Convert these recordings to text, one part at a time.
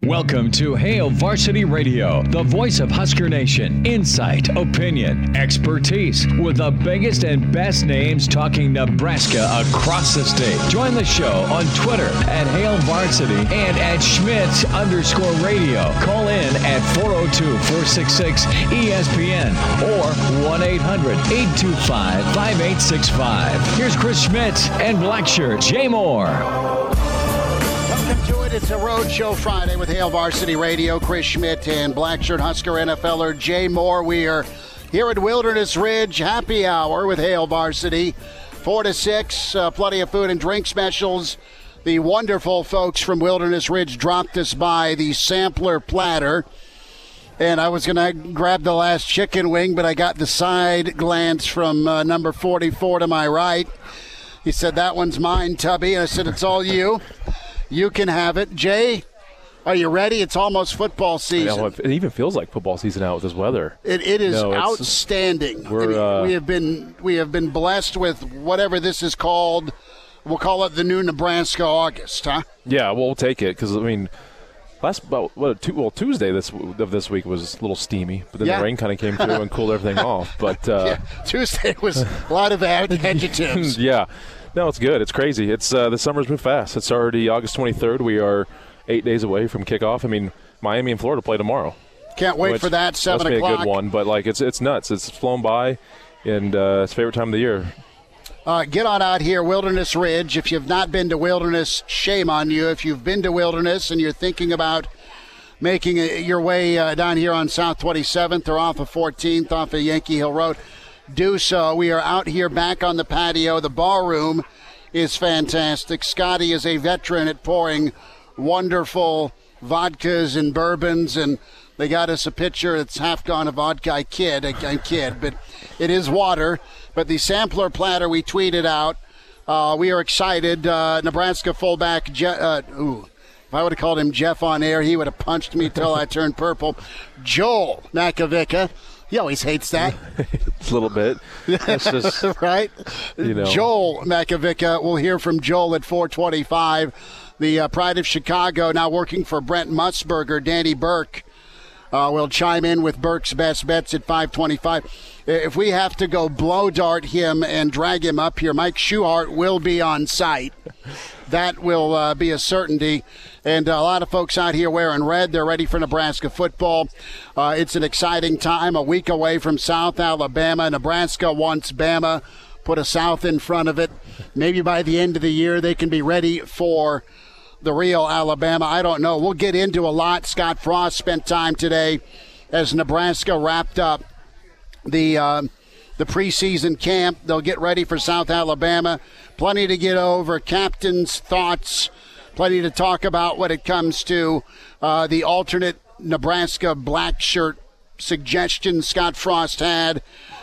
Welcome to Hail Varsity Radio, the voice of Husker Nation. Insight, opinion, expertise, with the biggest and best names talking Nebraska across the state. Join the show on Twitter at Hail Varsity and at Schmitz_radio. Call in at 402-466-ESPN or 1-800-825-5865. Here's Chris Schmitz and Blackshirt Jay Moore. Welcome to it. It's a Road Show Friday with Hail Varsity Radio. Chris Schmidt and Blackshirt Husker NFLer Jay Moore. We are here at Wilderness Ridge Happy Hour with Hail Varsity. 4 to 6, plenty of food and drink specials. The wonderful folks from Wilderness Ridge dropped us by the sampler platter. And I was going to grab the last chicken wing, but I got the side glance from number 44 to my right. He said, "That one's mine, Tubby." And I said, "It's all you. You can have it." Jay, are you ready? It's almost football season. Yeah, it even feels like football season out with this weather. It is outstanding. We have been blessed with whatever this is called. We'll call it the new Nebraska August, huh? Yeah, we'll take it because, I mean, Tuesday of this week was a little steamy, but then the rain kind of came through and cooled everything off. But Tuesday was a lot of adjectives. Yeah. No, it's good. It's crazy. It's the summer's moved fast. It's already August 23rd. We are 8 days away from kickoff. I mean, Miami and Florida play tomorrow. Can't wait for that, 7 o'clock. Must be a good one, but it's nuts. It's flown by, and it's favorite time of the year. Get on out here, Wilderness Ridge. If you've not been to Wilderness, shame on you. If you've been to Wilderness and you're thinking about making your way down here on South 27th or off of 14th, off of Yankee Hill Road, do so. We are out here back on the patio. The bar room is fantastic. Scotty is a veteran at pouring wonderful vodkas and bourbons, and they got us a pitcher that's half gone of vodka. I kid, but it is water. But the sampler platter we tweeted out, we are excited. Nebraska fullback, if I would have called him Jeff on air, he would have punched me till I turned purple. Joel Makovica. He always hates that. A little bit. That's just right. Joel Makovica. We'll hear from Joel at 4:25. The Pride of Chicago now working for Brent Musburger. Danny Burke will chime in with Burke's best bets at 5:25. If we have to go blow dart him and drag him up here, Mike Schuhart will be on site. That will be a certainty. And a lot of folks out here wearing red. They're ready for Nebraska football. It's an exciting time, a week away from South Alabama. Nebraska wants Bama. Put a South in front of it. Maybe by the end of the year they can be ready for the real Alabama. I don't know. We'll get into a lot. Scott Frost spent time today as Nebraska wrapped up the preseason camp. They'll get ready for South Alabama. Plenty to get over. Captain's thoughts. Plenty to talk about when it comes to the alternate Nebraska black shirt suggestions Scott Frost had.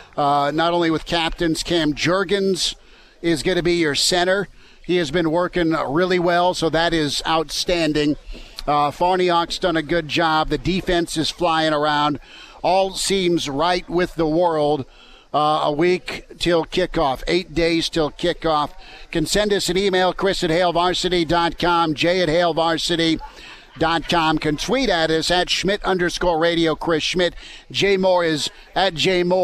Not only with captains, Cam Jurgens is going to be your center. He has been working really well, so that is outstanding. Farniok's done a good job. The defense is flying around. All seems right with the world. A week till kickoff, 8 days till kickoff. Can send us an email, Chris at HailVarsity.com, Jay at HailVarsity.com. Can tweet at us at Schmidt_radio, Chris Schmidt. Jay Moore is at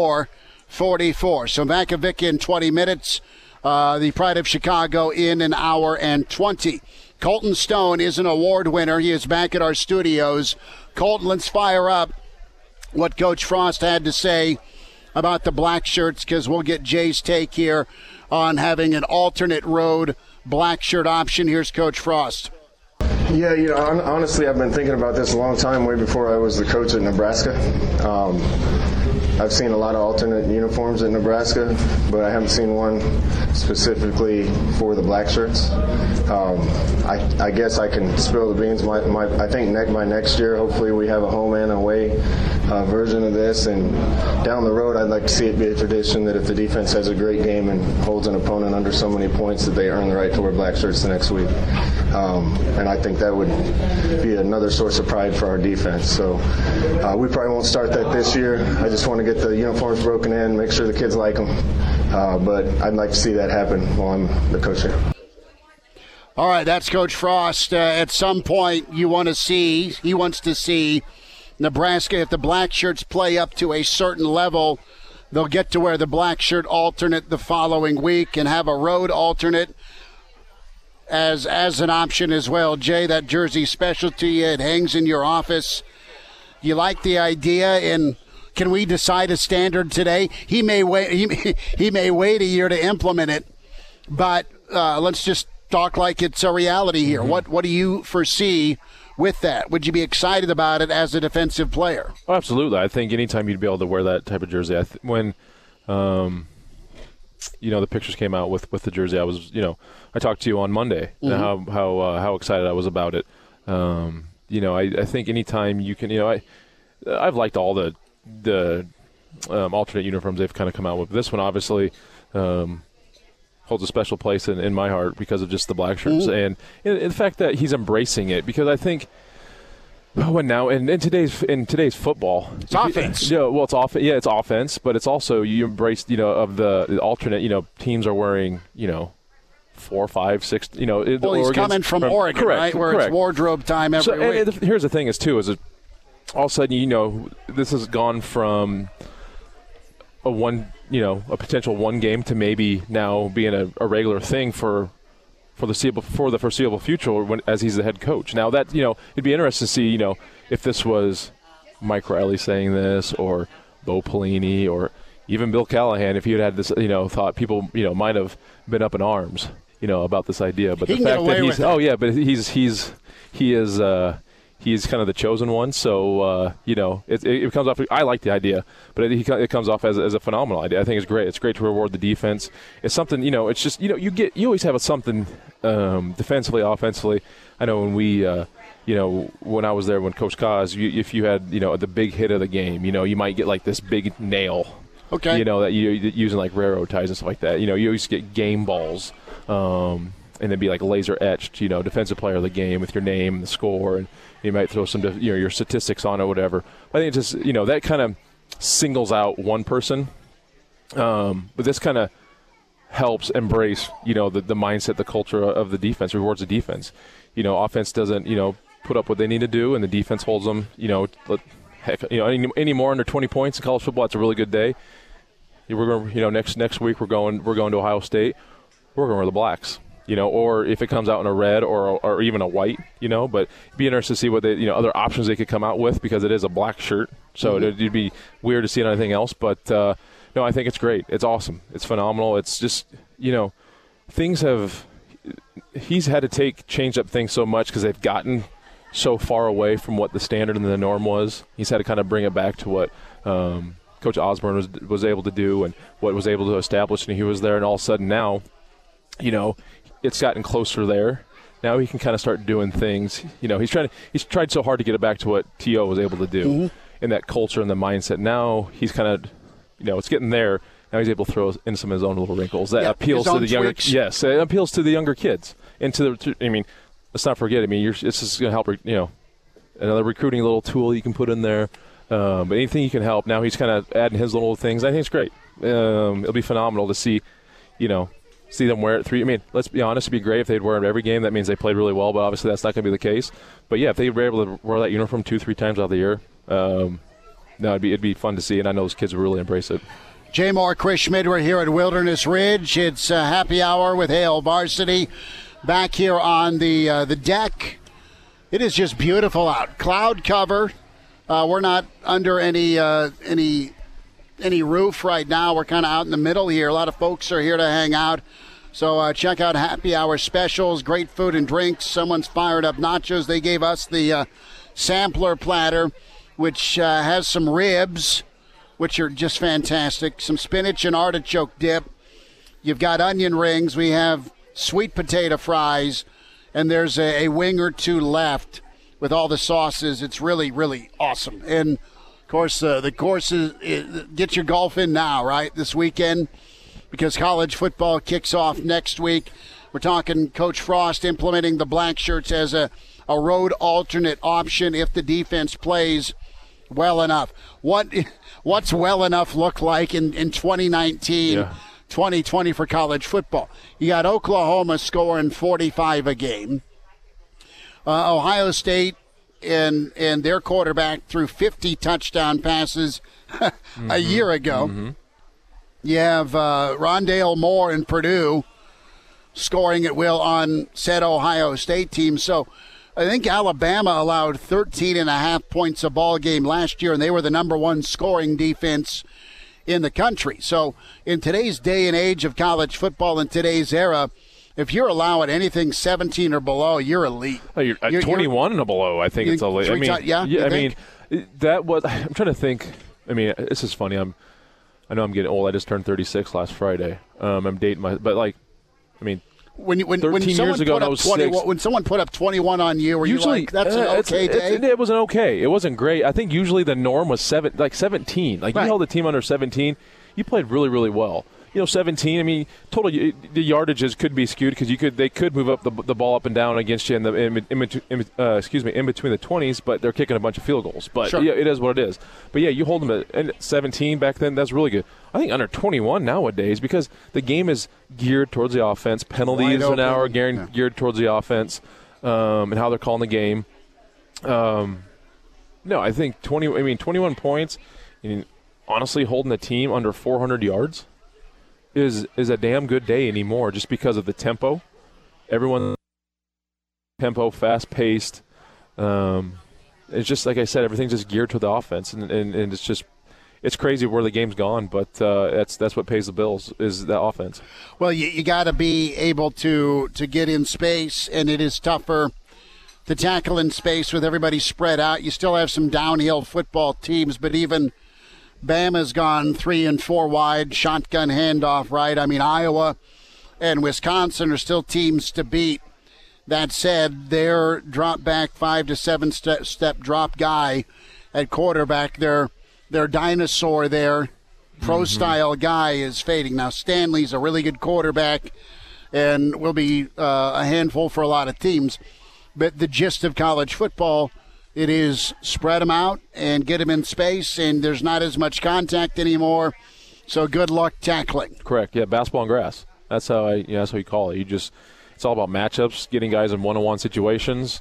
JMoore44. So Makovic in 20 minutes. The Pride of Chicago in an hour and 20. Colton Stone is an award winner. He is back at our studios. Colton, let's fire up what Coach Frost had to say about the black shirts, because we'll get Jay's take here on having an alternate road black shirt option. Here's Coach Frost. Yeah, honestly, I've been thinking about this a long time, way before I was the coach at Nebraska. I've seen a lot of alternate uniforms at Nebraska, but I haven't seen one specifically for the black shirts. I guess I can spill the beans. I think by next year, hopefully we have a home and away version of this, and down the road I'd like to see it be a tradition that if the defense has a great game and holds an opponent under so many points that they earn the right to wear black shirts the next week. And I think that would be another source of pride for our defense. So we probably won't start that this year. I just want to get the uniforms broken in, make sure the kids like them. But I'd like to see that happen while I'm the coach here. All right, that's Coach Frost. At some point, he wants to see Nebraska, if the black shirts play up to a certain level, they'll get to where the black shirt alternate the following week and have a road alternate as an option as well. Jay, that jersey special to you. It hangs in your office. You like the idea, and can we decide a standard today? He may wait. He may wait a year to implement it, but let's just talk like it's a reality here. Mm-hmm. What do you foresee with that? Would you be excited about it as a defensive player? Oh, absolutely. I think anytime you'd be able to wear that type of jersey. When the pictures came out with the jersey, I was, I talked to you on Monday and how excited I was about it. I think anytime you can, I've liked all the alternate uniforms they've kind of come out with. This one obviously holds a special place in my heart because of just the black shirts and the fact that he's embracing it. Because I think, in today's football, it's offense. It's offense, but it's also you embrace of the alternate. Teams are wearing 4, 5, 6. He's coming from Oregon, right? Where it's wardrobe time every week. Here's the thing: is all of a sudden this has gone from a potential one game to maybe now being a regular thing for the foreseeable future as he's the head coach. Now that it'd be interesting to see if this was Mike Riley saying this or Bo Pelini or even Bill Callahan, if he had this thought people might have been up in arms about this idea. But the fact that he's kind of the chosen one, so it comes off. I like the idea, but it comes off as a phenomenal idea. I think it's great. It's great to reward the defense. It's something it's just you always have something defensively, offensively. I know when we when I was there when Coach Kaz, if you had the big hit of the game, you might get like this big nail. Okay. That you're using like railroad ties and stuff like that. You always get game balls. And it'd be like laser etched, defensive player of the game with your name and the score, and you might throw some, your statistics on it or whatever. I think it's just, that kind of singles out one person. But this kind of helps embrace, the mindset, the culture of the defense, rewards the defense. Offense doesn't, put up what they need to do, and the defense holds them, any more under 20 points in college football, it's a really good day. We're going, next week we're going to Ohio State. We're going to wear the blacks. Or if it comes out in a red or even a white, but it'd be interesting to see what they, other options they could come out with because it is a black shirt. So it'd be weird to see it on anything else. But, no, I think it's great. It's awesome. It's phenomenal. It's just, he's had to change up things so much because they've gotten so far away from what the standard and the norm was. He's had to kind of bring it back to what Coach Osborne was able to do and what was able to establish when he was there. And all of a sudden now, it's gotten closer there. Now he can kind of start doing things. He's tried so hard to get it back to what T.O. was able to do in that culture and the mindset. Now he's kind of, it's getting there. Now he's able to throw in some of his own little wrinkles. That appeals to the younger. Yes, it appeals to the younger kids. And let's not forget. This is going to help. Another recruiting little tool you can put in there. But anything you can help. Now he's kind of adding his little things. I think it's great. It'll be phenomenal to see. See them wear it let's be honest, it'd be great if they'd wear it every game. That means they played really well, but obviously that's not going to be the case. But, yeah, if they were able to wear that uniform 2-3 times out of the year, it'd be fun to see, and I know those kids would really embrace it. Jay Moore, Chris Schmidt, we're here at Wilderness Ridge. It's happy hour with Hail Varsity back here on the deck. It is just beautiful out. Cloud cover. We're not under any roof right now. We're kind of out in the middle here. A lot of folks are here to hang out. So check out happy hour specials, great food and drinks. Someone's fired up nachos. They gave us the sampler platter, which has some ribs, which are just fantastic, some spinach and artichoke dip. You've got onion rings. We have sweet potato fries, and there's a wing or two left with all the sauces. It's really, really awesome. And of course, the course is get your golf in now, right, this weekend, because college football kicks off next week. We're talking Coach Frost implementing the black shirts as a road alternate option if the defense plays well enough. What's well enough look like in 2019 2020 for college football. You got Oklahoma scoring 45 a game. Ohio State and their quarterback threw 50 touchdown passes a year ago. Mm-hmm. You have Rondale Moore in Purdue scoring at will on said Ohio State team. So I think Alabama allowed 13.5 points a ball game last year, and they were the number one scoring defense in the country. So in today's day and age of college football, in today's era, if you're allowing anything 17 or below, you're elite. Oh, you're 21 and below, I think it's elite. I'm trying to think. I mean, this is funny. I know I'm getting old. I just turned 36 last Friday. I'm dating when years ago, I was 20, when someone put up 21 on you, were usually, you like, that's an okay day? It wasn't okay. It wasn't great. I think usually the norm was 17. Like, right. You held a team under 17, you played really, really well. 17. I mean, total the yardages could be skewed because they could move up the ball up and down against you in between the 20s, but they're kicking a bunch of field goals. But sure. Yeah, it is what it is. But yeah, you hold them at 17 back then. That's really good. I think under 21 nowadays because the game is geared towards the offense. Penalties are now geared towards the offense and how they're calling the game. No, I think 21 points. Honestly, holding a team under 400 yards. Is a damn good day anymore just because of the tempo. Everyone tempo, fast-paced. It's just, like I said, everything's just geared to the offense, and it's crazy where the game's gone, but that's what pays the bills is the offense. Well, you got to be able to get in space, and it is tougher to tackle in space with everybody spread out. You still have some downhill football teams, but even – Bama's gone 3 and 4 wide, shotgun handoff, right? I mean, Iowa and Wisconsin are still teams to beat. That said, their drop back 5 to 7 step drop guy at quarterback, their dinosaur there, pro-style guy is fading. Now, Stanley's a really good quarterback and will be a handful for a lot of teams. But the gist of college football, it is spread them out and get them in space, and there's not as much contact anymore. So good luck tackling. Correct. Yeah, basketball and grass. That's how that's how you call it. It's all about matchups, getting guys in one-on-one situations.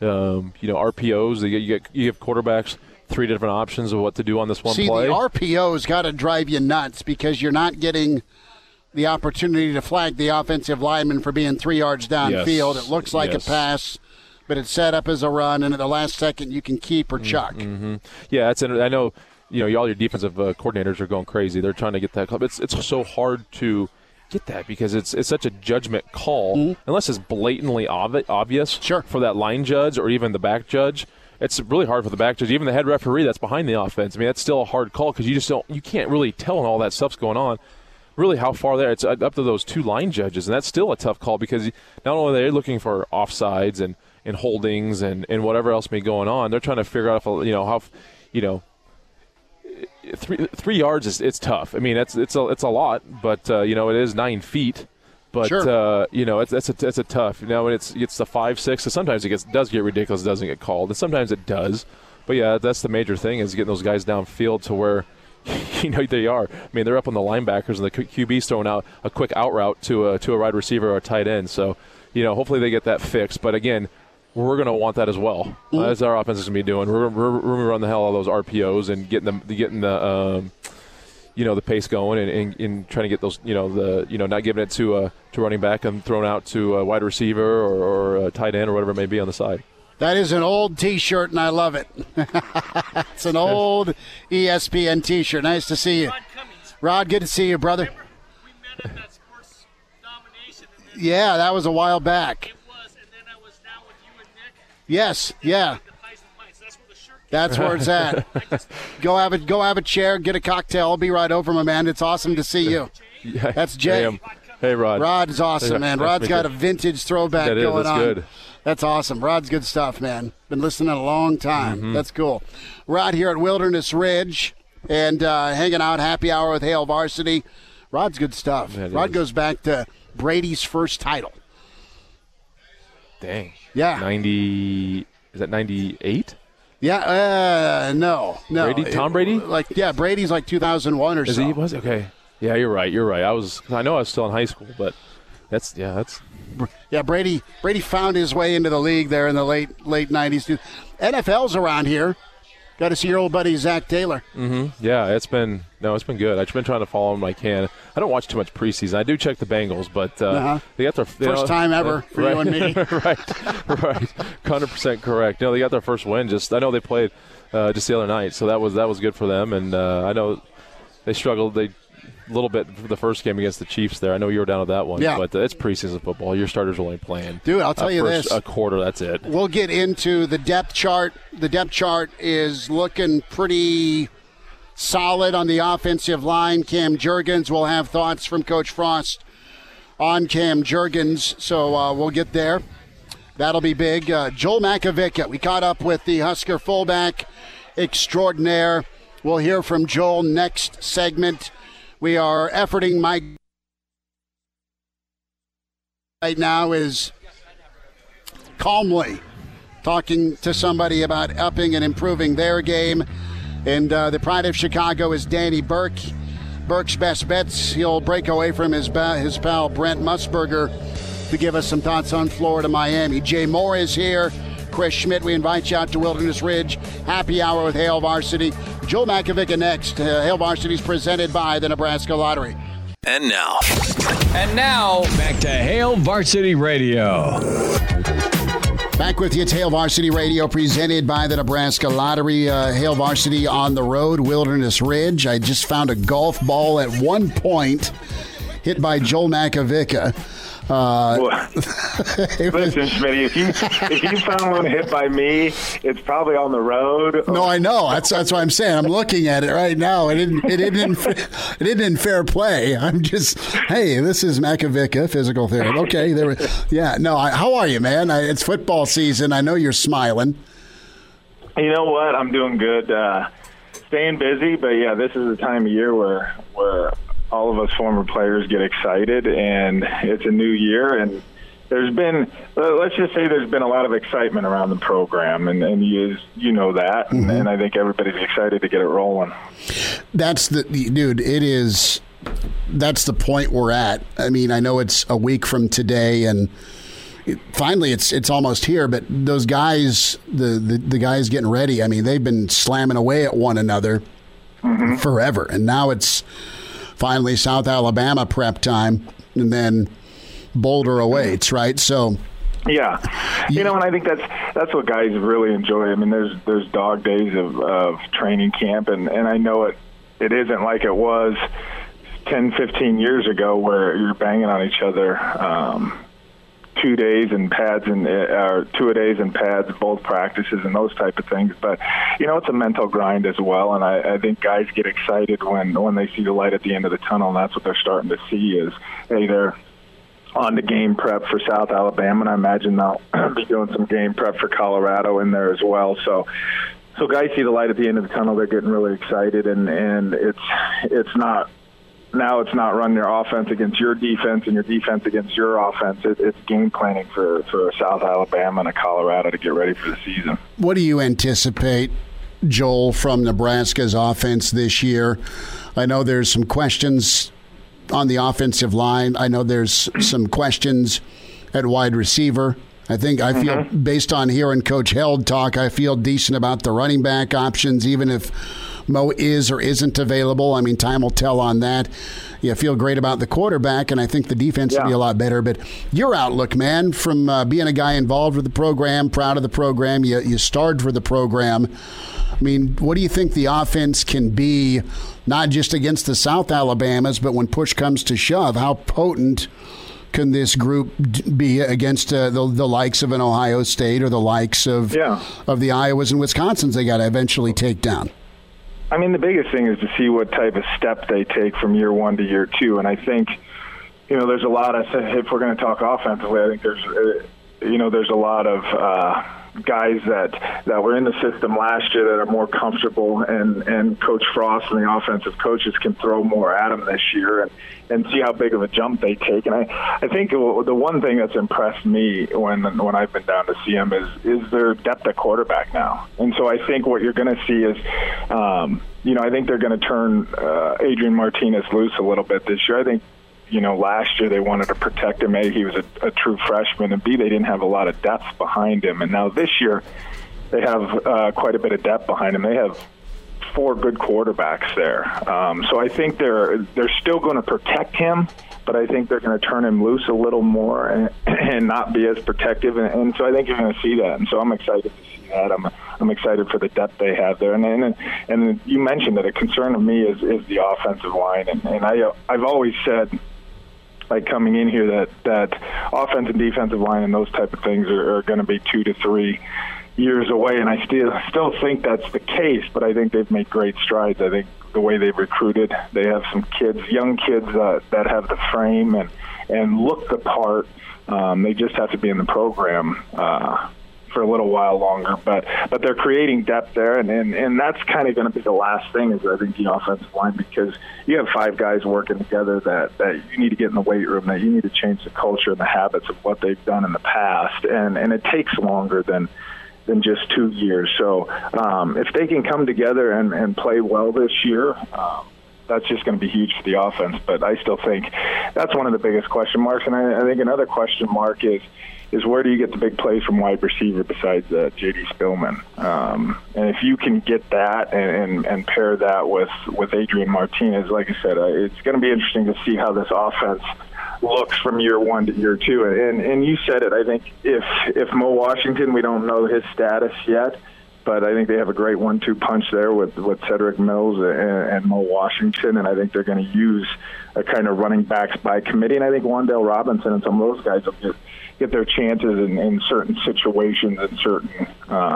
RPOs. You give quarterbacks 3 different options of what to do on this one play. See, the RPO's got to drive you nuts because you're not getting the opportunity to flag the offensive lineman for being 3 yards downfield. Yes. It looks like a pass, but it's set up as a run, and at the last second you can keep or chuck. Mm-hmm. Yeah, I know. All your defensive coordinators are going crazy. They're trying to get that. It's so hard to get that because it's such a judgment call. Unless it's blatantly obvious for that line judge or even the back judge. It's really hard for the back judge, even the head referee that's behind the offense. I mean, that's still a hard call because you can't really tell when all that stuff's going on. Really, how far there? It's up to those 2 line judges, and that's still a tough call because not only are they looking for offsides and holdings and whatever else may be going on, they're trying to figure out if 3 yards is tough. I mean, it's a lot, but it is 9 feet. But it's a tough. When it's the 5, 6. So sometimes it does get ridiculous. It doesn't get called, and sometimes it does. But yeah, that's the major thing is getting those guys downfield to where they are. I mean, they're up on the linebackers, and the QB's throwing out a quick out route to a wide receiver or a tight end. So hopefully they get that fixed. But again, we're going to want that as well. As our offense is going to be doing. We're going to run the hell out of those RPOs and getting the pace going and trying to get those not giving it to a running back and throwing out to a wide receiver or a tight end or whatever it may be on the side. That is an old T-shirt, and I love it. It's an old ESPN T-shirt. Nice to see you. Rod, good to see you, brother. Remember, we met at that Sports Domination. Yeah, that was a while back. It was, and then I was down with you and Nick. Yes, yeah. That's where the shirt came. That's where it's at. Go have a chair, get a cocktail. I'll be right over, my man. It's awesome to see you. That's Jay. Hey, Rod. Rod is awesome, man. Rod's got a vintage throwback going on. That's good. That's awesome. Rod's good stuff, man. Been listening a long time. That's cool. We're out here at Wilderness Ridge and hanging out, happy hour with Hail Varsity. Rod's good stuff. Rod goes back to Brady's first title. Dang. Yeah. 90. Is that 98? Yeah. No. Brady? Tom Brady? Brady's like 2001 or so. He was? Okay. Yeah, you're right. I know I was still in high school, but that's. Brady found his way into the league there in the late 90s. NFL's around here. Got to see your old buddy Zach Taylor. Mm-hmm. Yeah, it's been good. I've been trying to follow him when I can. I don't watch too much preseason. I do check the Bengals, but they got their first time ever for you and me. right, 100% correct. They got their first win. I know they played just the other night, so that was good for them. And I know they struggled. A little bit for the first game against the Chiefs there. I know you were down at that one, but it's preseason football. Your starters are only playing. Dude, I'll tell you this. A quarter, that's it. We'll get into the depth chart. The depth chart is looking pretty solid on the offensive line. Cam Jurgens will have thoughts from Coach Frost on Cam Jurgens, so we'll get there. That'll be big. Joel Makovica, we caught up with the Husker fullback extraordinaire. We'll hear from Joel next segment. We are efforting Mike right now is calmly talking to somebody about upping and improving their game. And the pride of Chicago is Danny Burke. Burke's best bets. He'll break away from his pal Brent Musburger to give us some thoughts on Florida, Miami. Jay Moore is here. Chris Schmidt, we invite you out to Wilderness Ridge. Happy hour with Hail Varsity. Joel Makovica next. Hail Varsity is presented by the Nebraska Lottery. And now, back to Hail Varsity Radio. Back with you. It's Hail Varsity Radio presented by the Nebraska Lottery. Hail Varsity on the road, Wilderness Ridge. I just found a golf ball at one point hit by Joel Makovica. Listen, Schmitty, if you found one hit by me, it's probably on the road. No, I know. That's what I'm saying. I'm looking at it right now. It isn't in fair play. I'm just, hey, this is Makovica, physical therapy. Okay, how are you, man? It's football season. I know you're smiling. You know what? I'm doing good. Staying busy, but yeah, this is the time of year where all of us former players get excited, and it's a new year, and there's been, let's just say there's been a lot of excitement around the program, and you know that, mm-hmm. and I think everybody's excited to get it rolling. That's the point we're at. I mean, I know it's a week from today, and finally it's almost here, but those guys, the guys getting ready, I mean, they've been slamming away at one another mm-hmm. forever, and now it's finally South Alabama prep time, and then Boulder awaits, right? So, yeah, and I think that's what guys really enjoy. I mean, there's dog days of training camp, and I know it isn't like it was 10, 15 years ago where you're banging on each other 2 days and pads and 2-a-days and pads, both practices and those type of things. But it's a mental grind as well, and I think guys get excited when they see the light at the end of the tunnel, and that's what they're starting to see is, hey, they're on the game prep for South Alabama, and I imagine they'll be doing some game prep for Colorado in there as well. So guys see the light at the end of the tunnel, they're getting really excited, and it's not. Now it's not run your offense against your defense and your defense against your offense. It's game planning for South Alabama and a Colorado to get ready for the season. What do you anticipate, Joel, from Nebraska's offense this year? I know there's some questions on the offensive line. I know there's some questions at wide receiver. I feel, based on hearing Coach Held talk, I feel decent about the running back options, even if Mo is or isn't available. I mean, time will tell on that. You feel great about the quarterback, and I think the defense will be a lot better. But your outlook, man, from being a guy involved with the program, proud of the program, you starred for the program. I mean, what do you think the offense can be, not just against the South Alabamas, but when push comes to shove? How potent can this group be against the likes of an Ohio State or the likes of the Iowas and Wisconsins they got to eventually take down? I mean, the biggest thing is to see what type of step they take from year one to year two. And I think, there's a lot of, if we're going to talk offensively, I think there's a lot of guys that were in the system last year that are more comfortable, and Coach Frost and the offensive coaches can throw more at them this year and see how big of a jump they take. And I think the one thing that's impressed me when I've been down to see them is their depth at quarterback now. And so I think what you're going to see is, I think they're going to turn Adrian Martinez loose a little bit this year. I think, last year they wanted to protect him. A, he was a true freshman, and B, they didn't have a lot of depth behind him. And now this year they have quite a bit of depth behind him. They have 4 good quarterbacks there. So I think they're still going to protect him, but I think they're going to turn him loose a little more and not be as protective. And so I think you're going to see that. And so I'm excited to see that. I'm excited for the depth they have there. And you mentioned that a concern of me is the offensive line. And I've always said, like coming in here, that offensive and defensive line and those type of things are going to be 2 to 3 years away, and I still think that's the case, but I think they've made great strides. I think the way they've recruited, they have some young kids that have the frame and look the part. They just have to be in the program for a little while longer, but they're creating depth there, and that's kind of going to be the last thing is I think the offensive line, because you have 5 guys working together that you need to get in the weight room, that you need to change the culture and the habits of what they've done in the past, and it takes longer than just 2 years. So if they can come together and play well this year, that's just going to be huge for the offense. But I still think that's one of the biggest question marks. And I think another question mark is where do you get the big plays from wide receiver besides J.D. Spillman? And if you can get that and pair that with Adrian Martinez, like I said, it's going to be interesting to see how this offense looks from year 1 to year 2. And you said it, I think if Mo Washington, we don't know his status yet, but I think they have a great 1-2 punch there with Cedric Mills and Mo Washington, and I think they're going to use a kind of running backs by committee. And I think Wan'Dale Robinson and some of those guys will get their chances in certain situations and certain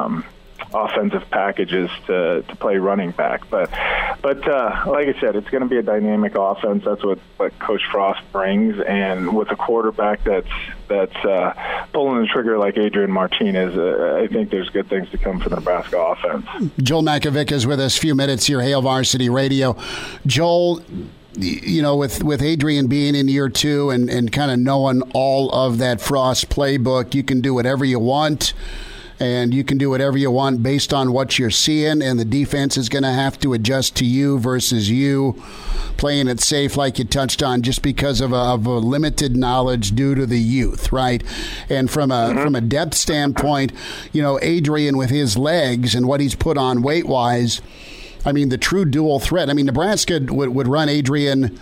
offensive packages to play running back. But like I said, it's going to be a dynamic offense. That's what Coach Frost brings, and with a quarterback that's pulling the trigger like Adrian Martinez, I think there's good things to come for the Nebraska offense. Joel Makovic is with us. A few minutes here, Hail Varsity Radio. Joel, with Adrian being in year 2 and kind of knowing all of that Frost playbook, you can do whatever you want. And you can do whatever you want based on what you're seeing, and the defense is going to have to adjust to you versus you playing it safe, like you touched on, just because of a limited knowledge due to the youth, right? And from a depth standpoint, Adrian with his legs and what he's put on weight-wise, I mean, the true dual threat. I mean, Nebraska would run Adrian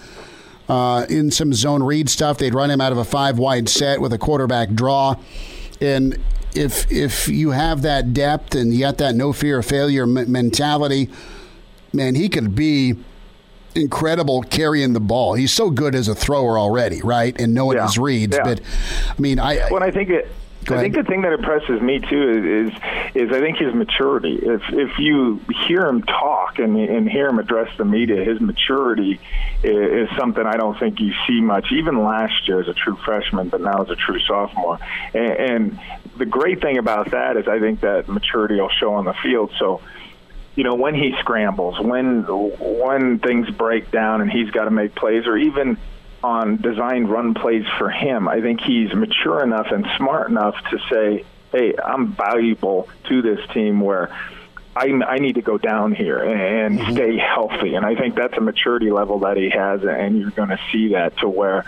in some zone read stuff. They'd run him out of a 5-wide set with a quarterback draw, and if you have that depth and you got that no fear of failure mentality, man, he could be incredible carrying the ball. He's so good as a thrower already, right? And knowing his reads. Yeah. But I mean, I think the thing that impresses me too is I think his maturity. If you hear him talk and hear him address the media, his maturity is something I don't think you see much. Even last year as a true freshman, but now as a true sophomore. And the great thing about that is I think that maturity will show on the field. So, when he scrambles, when things break down and he's got to make plays, or even on designed run plays for him, I think he's mature enough and smart enough to say, hey, I'm valuable to this team where I need to go down here and stay healthy. And I think that's a maturity level that he has, and you're going to see that to where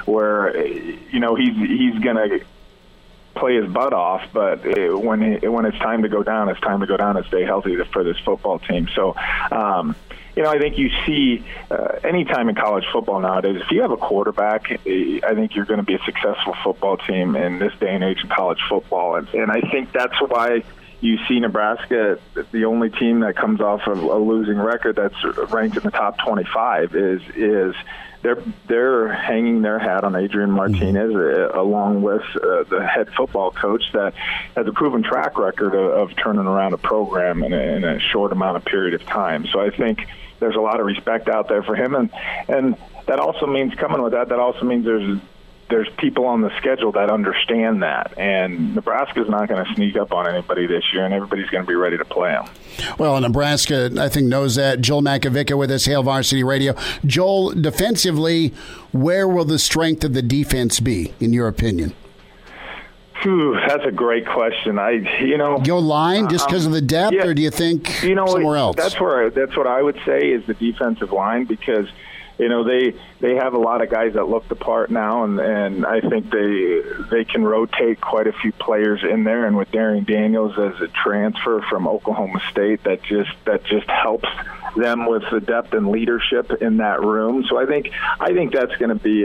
he's going to play his butt off, but when it's time to go down, it's time to go down and stay healthy for this football team. So, I think you see anytime in college football nowadays, if you have a quarterback, I think you're going to be a successful football team in this day and age in college football. And I think that's why you see Nebraska, the only team that comes off of a losing record that's ranked in the top 25 is they're hanging their hat on Adrian Martinez, along with the head football coach that has a proven track record of turning around a program in a short amount of period of time. So I think there's a lot of respect out there for him, and that also means coming with that also means there's there's people on the schedule that understand that, and Nebraska's not going to sneak up on anybody this year, and everybody's going to be ready to play them. Well, Nebraska, I think, knows that. Joel Makovicka with us, Hail Varsity Radio. Joel, defensively, where will the strength of the defense be, in your opinion? That's a great question. Go line just because of the depth, or do you think somewhere else? That's what I would say is the defensive line, because they have a lot of guys that look the part now, and I think they can rotate quite a few players in there. And with Darian Daniels as a transfer from Oklahoma State, that just helps them with the depth and leadership in that room. So I think that's going to be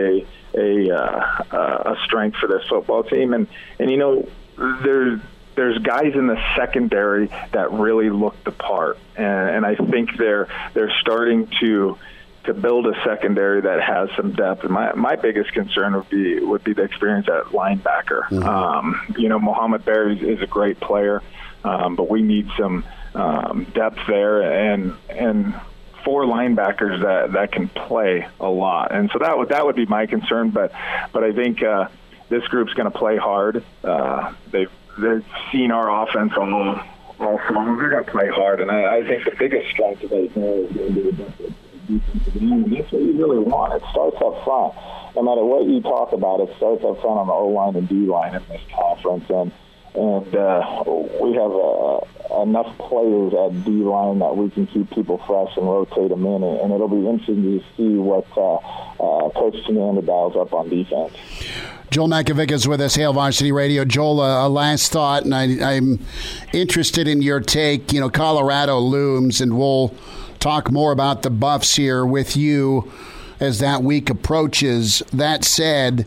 a strength for this football team. And there's guys in the secondary that really look the part, and I think they're starting to build a secondary that has some depth. And my biggest concern would be the experience at linebacker. Mm-hmm. Mohamed Barry is a great player, but we need some depth there and 4 linebackers that can play a lot. And so that would be my concern. But I think this group's going to play hard. They've seen our offense all summer. They're going to play hard, and I think the biggest strength of it is going to be the defense. That's what you really want. It starts up front. No matter what you talk about, it starts up front on the O-line and D-line in this conference. And we have enough players at D-line that we can keep people fresh and rotate them in. And it'll be interesting to see what Coach Chinander dials up on defense. Joel Makovicka is with us, Hail Varsity Radio. Joel, a last thought, and I'm interested in your take. Colorado looms, and we'll talk more about the Buffs here with you as that week approaches. That said,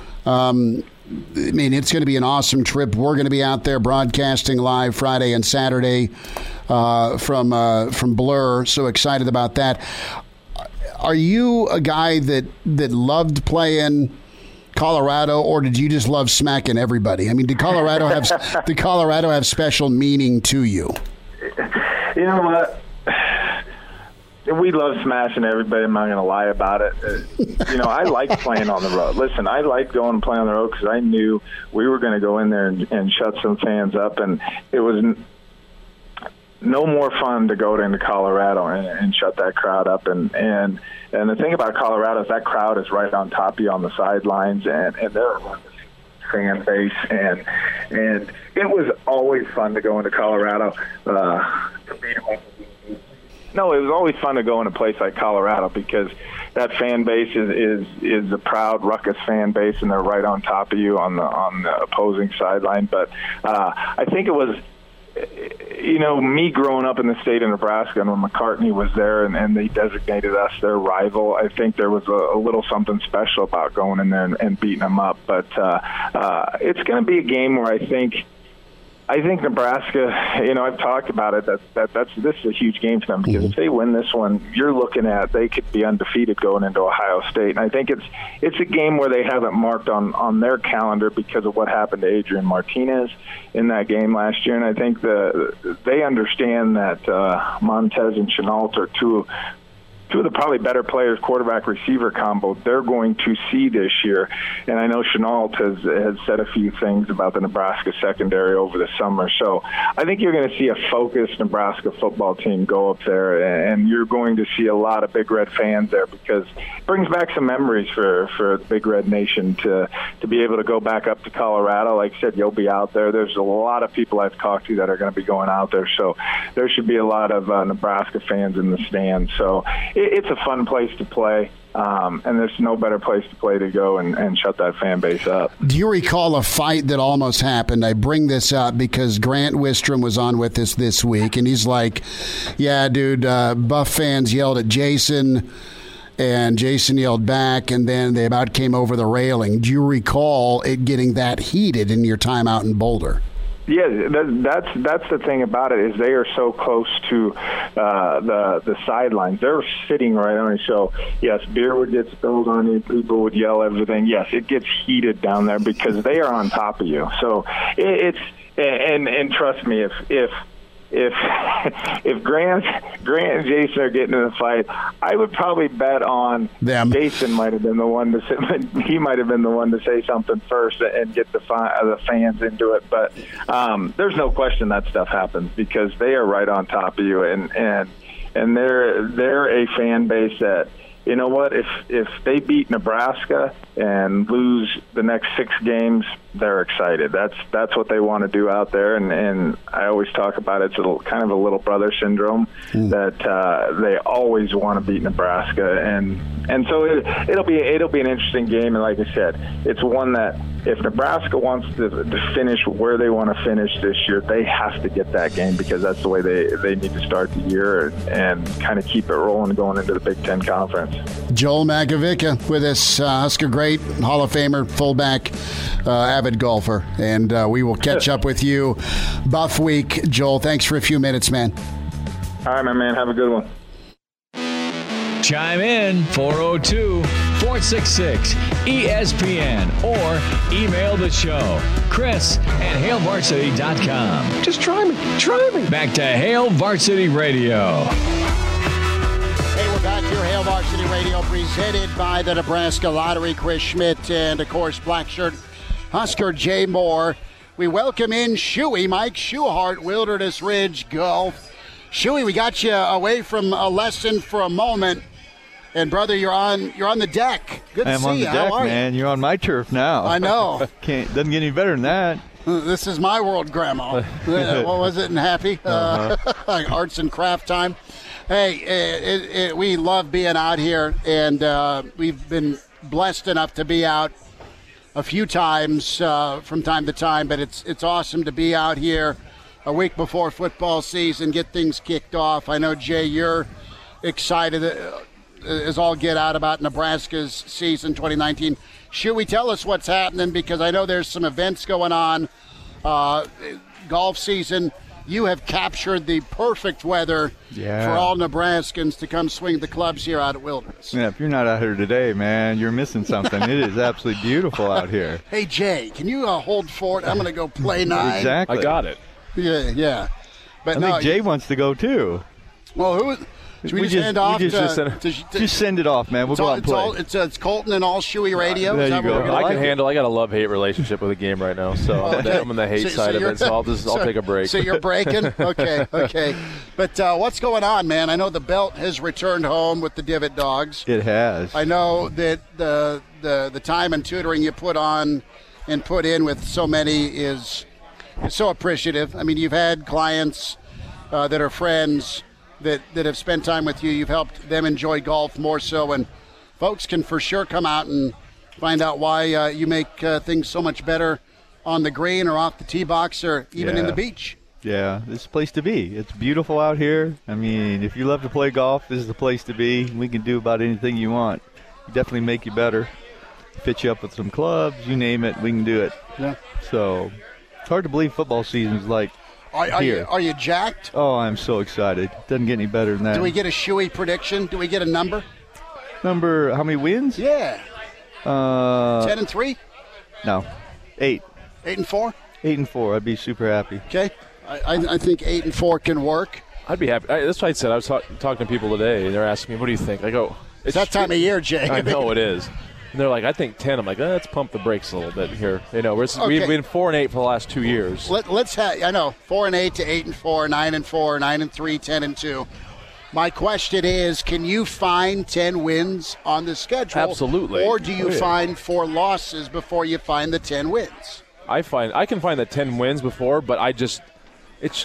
it's going to be an awesome trip. We're going to be out there broadcasting live Friday and Saturday from Blur. So excited about that. Are you a guy that loved playing Colorado, or did you just love smacking everybody? Did Colorado have special meaning to you? You know what? We love smashing everybody. I'm not going to lie about it. I like playing on the road. Listen, I like going and playing on the road because I knew we were going to go in there and shut some fans up, and it was no more fun to go into Colorado and shut that crowd up. And the thing about Colorado is that crowd is right on top of you on the sidelines, and they're a fan base, and it was always fun to go into Colorado to beat them. No, it was always fun to go in a place like Colorado because that fan base is a proud Ruckus fan base, and they're right on top of you on the opposing sideline. But I think it was, me growing up in the state of Nebraska, and when McCartney was there and they designated us their rival, I think there was a little something special about going in there and beating them up. But it's going to be a game where I think Nebraska, I've talked about it, this is a huge game for them because if they win this one, you're looking at they could be undefeated going into Ohio State. And I think it's a game where they haven't marked on their calendar because of what happened to Adrian Martinez in that game last year. And I think they understand that Montez and Chenault are two of the probably better players, quarterback-receiver combo, they're going to see this year. And I know Chenault has said a few things about the Nebraska secondary over the summer. So I think you're going to see a focused Nebraska football team go up there, and you're going to see a lot of Big Red fans there because it brings back some memories for the Big Red Nation to be able to go back up to Colorado. Like I said, you'll be out there. There's a lot of people I've talked to that are going to be going out there. So there should be a lot of Nebraska fans in the stands. So it's a fun place to play, and there's no better place to play to go and shut that fan base up. Do you recall a fight that almost happened? I bring this up because Grant Wistrom was on with us this week, and he's like, yeah, dude, Buff fans yelled at Jason, and Jason yelled back, and then they about came over the railing. Do you recall it getting that heated in your time out in Boulder? Yeah, that's the thing about it is they are so close to the sidelines. They're sitting right on it. So, yes, beer would get spilled on you. People would yell everything. Yes, it gets heated down there because they are on top of you. So and trust me, if if Grant and Jason are getting in a fight, I would probably bet on them. Jason might have been the one to say, he might have been the one to say something first and get the fans into it. But there's no question that stuff happens because they are right on top of you, and they're a fan base that, you know what, if they beat Nebraska and lose the next 6 games, they're excited. That's what they want to do out there, and I always talk about it. It's kind of a little brother syndrome that they always want to beat Nebraska, and so it'll be an interesting game. And like I said, it's one that if Nebraska wants to finish where they want to finish this year, they have to get that game because that's the way they need to start the year and kind of keep it rolling going into the Big Ten Conference. Joel Makovica with us, Husker great, Hall of Famer, fullback, avid golfer. And we will catch up with you Buff Week. Joel, thanks for a few minutes, man. All right, my man. Have a good one. Chime in 402-466-ESPN or email the show, Chris@HailVarsity.com. Just try me. Back to Hail Varsity Radio. Hey, we're back here, Hail Varsity Radio, presented by the Nebraska Lottery. Chris Schmidt and, of course, Black Shirt Husker Jay Moore. We welcome in Shuey, Mike Schuhart, Wilderness Ridge Golf. Shuey, we got you away from a lesson for a moment. And, brother, you're on the deck. Good to see you. I'm on the deck, man. You're on my turf now. I know. Doesn't get any better than that. This is my world, Grandma. What was it in Happy? Arts and craft time. Hey, we love being out here, and we've been blessed enough to be out a few times from time to time, but it's awesome to be out here a week before football season, get things kicked off. I know, Jay, you're excited as all get out about Nebraska's season 2019. Should we tell us what's happening? Because I know there's some events going on. Golf season. You have captured the perfect weather for all Nebraskans to come swing the clubs here out at Wilderness. Yeah, if you're not out here today, man, you're missing something. It is absolutely beautiful out here. Hey, Jay, can you hold fort? I'm going to go play 9. Exactly. I got it. Yeah. But I think Jay wants to go, too. Well, should we just hand off? Just send it off, man. We'll go out and play. It's Colton and all Shuey Radio. There you go. I can handle. I got a love-hate relationship with the game right now, so I'm on the hate side of it. So I'll take a break. So you're breaking? Okay. But what's going on, man? I know the belt has returned home with the Divot Dogs. It has. I know that the time and tutoring you put on and put in with so many is so appreciative. I mean, you've had clients that are friends that have spent time with you. You've helped them enjoy golf more so, and folks can for sure come out and find out why you make things so much better on the green or off the tee box or even in the beach. Yeah, this is the place to be. It's beautiful out here. I mean, if you love to play golf, this is the place to be. We can do about anything you want. Definitely make you better. Fit you up with some clubs, you name it, we can do it. Yeah. So it's hard to believe football season's like here. Are you jacked? Oh, I'm so excited. Doesn't get any better than that. Do we get a Shuey prediction? Do we get a number? Number, how many wins? Yeah. 10-3? No. 8. 8-4? 8-4. I'd be super happy. Okay. I think 8-4 can work. I'd be happy. That's what I said. I was talking to people today, and they're asking me, what do you think? I go, it's that time of year, Jay. I know it is. And they're like, I think 10. I'm like, let's pump the brakes a little bit here. You know, we've been 4-8 for the last 2 years. Let's have, I know, 4-8 to 8-4, 9-4, 9-3, 10-2. My question is, can you find 10 wins on the schedule? Absolutely. Or do you find 4 losses before you find the 10 wins? I can find the 10 wins before, but it's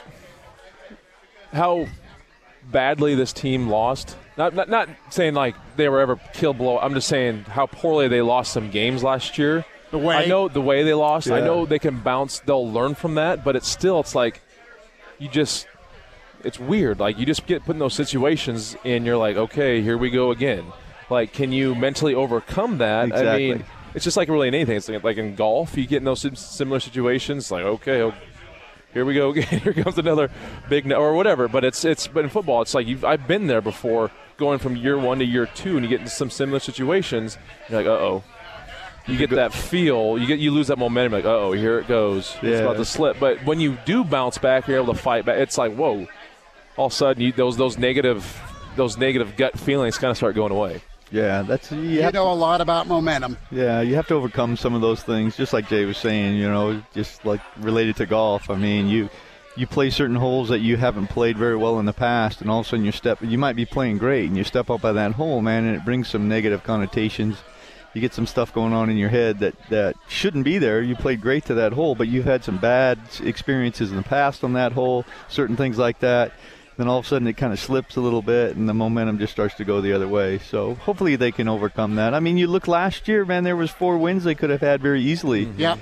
how badly this team lost. Not saying like they were ever kill blow. I'm just saying how poorly they lost some games last year. I know the way they lost. Yeah. I know they can bounce. They'll learn from that, but it's like it's weird. Like you just get put in those situations and you're like, okay, here we go again. Like, can you mentally overcome that? Exactly. I mean, it's just like really in anything. It's like in golf, you get in those similar situations. Like, okay, here we go again. Here comes another big or whatever. But but in football, it's like I've been there before, going from year 1 to year 2, and you get into some similar situations. You're like, you get that feel. You lose that momentum. Like, uh-oh, here it goes. It's about to slip. But when you do bounce back, you're able to fight back. It's like, whoa. All of a sudden, those negative gut feelings kind of start going away. Yeah, you know a lot about momentum. Yeah, you have to overcome some of those things, just like Jay was saying, just like related to golf. I mean, you play certain holes that you haven't played very well in the past, and all of a sudden you might be playing great, and you step up by that hole, man, and it brings some negative connotations. You get some stuff going on in your head that shouldn't be there. You played great to that hole, but you've had some bad experiences in the past on that hole, certain things like that. Then all of a sudden it kind of slips a little bit, and the momentum just starts to go the other way. So hopefully they can overcome that. I mean, you look last year, man, there was 4 wins they could have had very easily. Yep.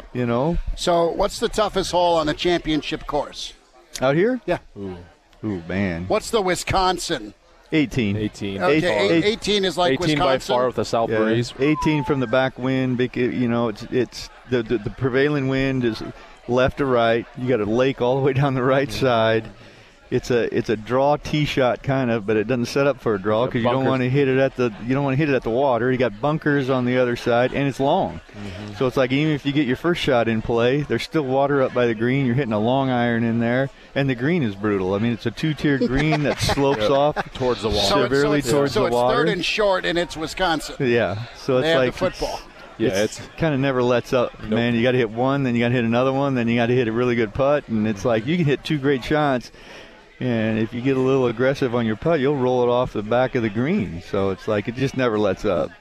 So what's the toughest hole on the championship course? Out here? Yeah. Ooh, man. What's the Wisconsin? 18. Okay, 18 is like 18 Wisconsin. by far with a south breeze. 18 from the back wind. It's the prevailing wind is left to right. You got a lake all the way down the right side. It's a draw tee shot kind of, but it doesn't set up for a draw because you don't want to hit it at the water. You got bunkers on the other side, and it's long. Mm-hmm. So it's like even if you get your first shot in play, there's still water up by the green. You're hitting a long iron in there, and the green is brutal. I mean, it's a 2-tiered green that slopes off towards the water, severely towards the water. So it's third and short, and it's Wisconsin. Yeah, so it's they like have the football. It's kind of never lets up, man. You got to hit one, then you got to hit another one, then you got to hit a really good putt, and it's like you can hit 2 great shots. And if you get a little aggressive on your putt, you'll roll it off the back of the green. So it's like it just never lets up.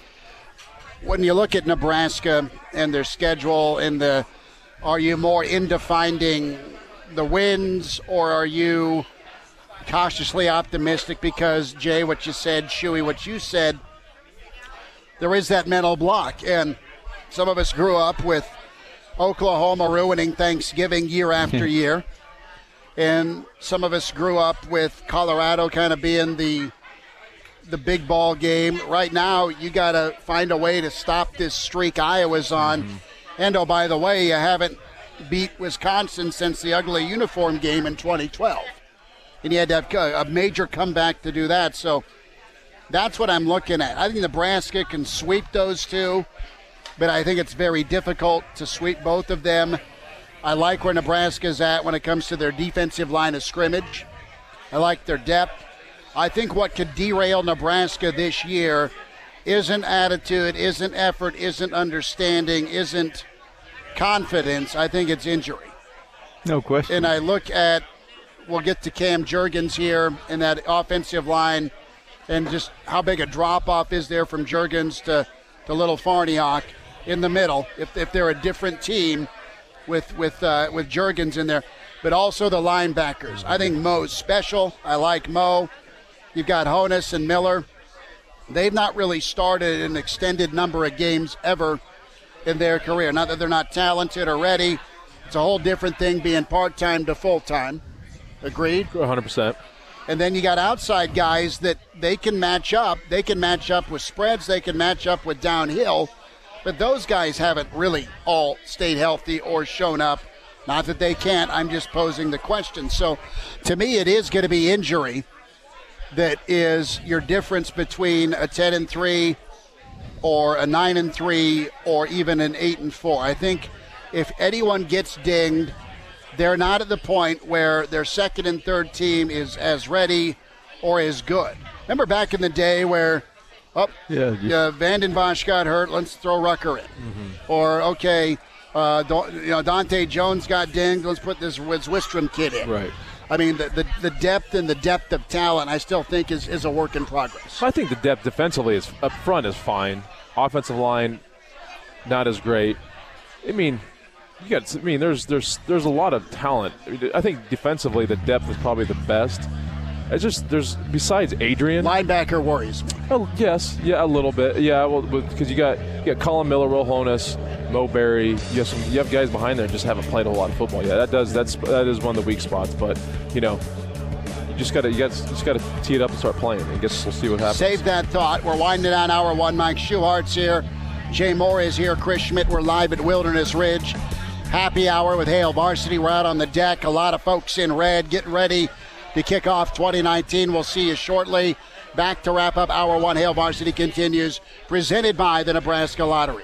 When you look at Nebraska and their schedule are you more into finding the wins, or are you cautiously optimistic because, Jay, what you said, Shuey, what you said, there is that mental block. And some of us grew up with Oklahoma ruining Thanksgiving year after year. And some of us grew up with Colorado kind of being the big ball game. Right now, you got to find a way to stop this streak Iowa's on. Mm-hmm. And, oh, by the way, you haven't beat Wisconsin since the ugly uniform game in 2012. And you had to have a major comeback to do that. So that's what I'm looking at. I think Nebraska can sweep those two, but I think it's very difficult to sweep both of them. I like where Nebraska's at when it comes to their defensive line of scrimmage. I like their depth. I think what could derail Nebraska this year isn't attitude, isn't effort, isn't understanding, isn't confidence. I think it's injury. No question. And I look at, we'll get to Cam Jurgens here in that offensive line, and just how big a drop-off is there from Jurgens to Little Farniok in the middle if they're a different team with Jurgens in there, but also the linebackers. I think Mo's special. I like Mo. You've got Honus and Miller. They've not really started an extended number of games ever in their career. Not that they're not talented or ready. It's a whole different thing being part-time to full-time. Agreed? 100%. And then you got outside guys that they can match up. They can match up with spreads. They can match up with downhill. But those guys haven't really all stayed healthy or shown up. Not that they can't. I'm just posing the question. So, to me, it is going to be injury that is your difference between a 10-3 or a 9-3 or even an 8-4. I think if anyone gets dinged, they're not at the point where their second and third team is as ready or as good. Remember back in the day where Vanden Bosch got hurt, let's throw Rucker in. Mm-hmm. Or, okay, Dante Jones got dinged, let's put this Wistrom kid in. Right. I mean, the depth and the depth of talent, I still think is a work in progress. I think the depth defensively is up front is fine. Offensive line, not as great. I mean, there's a lot of talent. I think defensively the depth is probably the best. It's just besides Adrian. Linebacker worries me. Oh, yes, yeah, a little bit. Yeah, well, because you got Colin Miller, Will Honus, Mo Berry. You have guys behind there that just haven't played a lot of football. Yeah, that is one of the weak spots. But you just gotta tee it up and start playing. I guess we'll see what happens. Save that thought. We're winding down hour one. Mike Schuhart's here. Jay Moore is here. Chris Schmidt. We're live at Wilderness Ridge. Happy hour with Hail Varsity. We're out on the deck. A lot of folks in red getting ready to kick off 2019. We'll see you shortly. Back to wrap up Hour 1. Hail Varsity continues, presented by the Nebraska Lottery.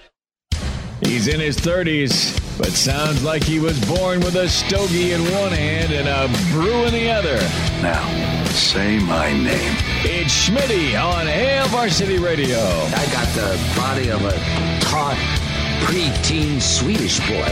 He's in his 30s, but sounds like he was born with a stogie in one hand and a brew in the other. Now, say my name. It's Schmitty on Hail Varsity Radio. I got the body of a taut, preteen Swedish boy.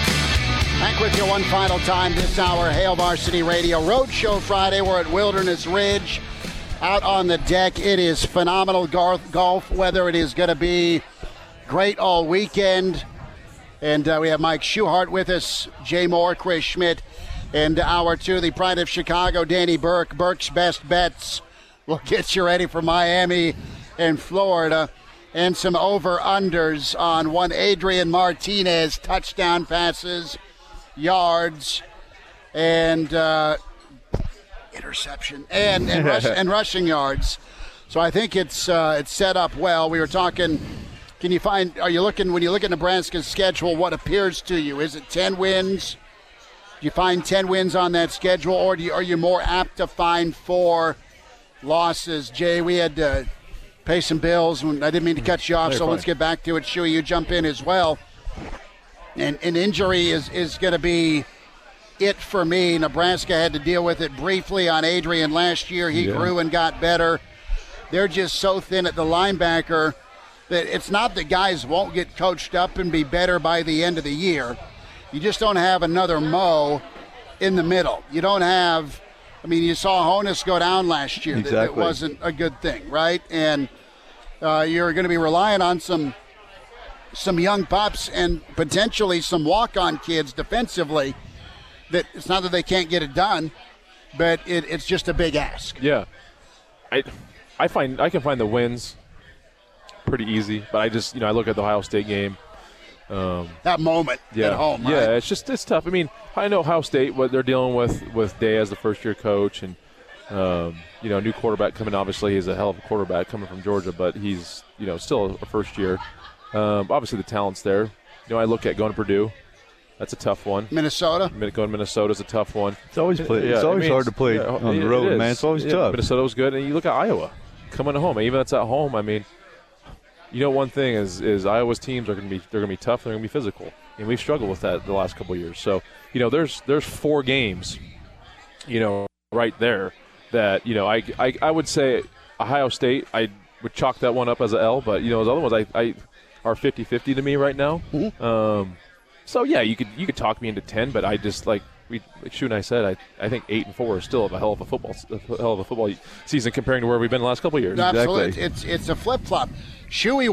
Back with you one final time this hour, Hail Varsity Radio. Roadshow Friday. We're at Wilderness Ridge. Out on the deck, it is phenomenal golf weather. It is going to be great all weekend. And we have Mike Schuhart with us, Jay Moore, Chris Schmidt. And Hour 2, the Pride of Chicago, Danny Burke. Burke's Best Bets will get you ready for Miami and Florida. And some over-unders on one Adrian Martinez, touchdown passes, yards, and interception, and rushing yards. So I think it's set up well. We were talking, when you look at Nebraska's schedule, what appears to you? Is it 10 wins? Do you find 10 wins on that schedule, or are you more apt to find 4 losses? Jay, we had to pay some bills. I didn't mean to cut you off, so let's get back to it. Shuey, you jump in as well. And an injury is going to be it for me. Nebraska had to deal with it briefly on Adrian last year. He grew and got better. They're just so thin at the linebacker that it's not that guys won't get coached up and be better by the end of the year. You just don't have another Mo in the middle. You don't have – you saw Honus go down last year. Exactly. That wasn't a good thing, right? And you're going to be relying on some young pups and potentially some walk-on kids defensively. That it's not that they can't get it done, but it's just a big ask. Yeah, I can find the wins pretty easy, but I look at the Ohio State game. That moment at home, right? Yeah, it's tough. I know Ohio State, what they're dealing with Day as the first-year coach, and new quarterback coming. Obviously, he's a hell of a quarterback coming from Georgia, but he's still a first year. Obviously, the talent's there. I look at going to Purdue. That's a tough one. Minnesota? Going to Minnesota is a tough one. It's always hard to play on the road, man. It's always tough. Minnesota was good, and you look at Iowa coming home. Even if it's at home, one thing is Iowa's teams are going to be tough. They're going to be physical, and we've struggled with that the last couple of years. So there's 4 games, right there that I would say Ohio State. I would chalk that one up as an L, but those other ones I are 50-50 to me right now. Mm-hmm. So yeah, you could talk me into 10, but I just like Shu and I said, I think 8-4 is still a hell of a football season comparing to where we've been the last couple of years. Absolutely, exactly. It's a flip flop. Shuey,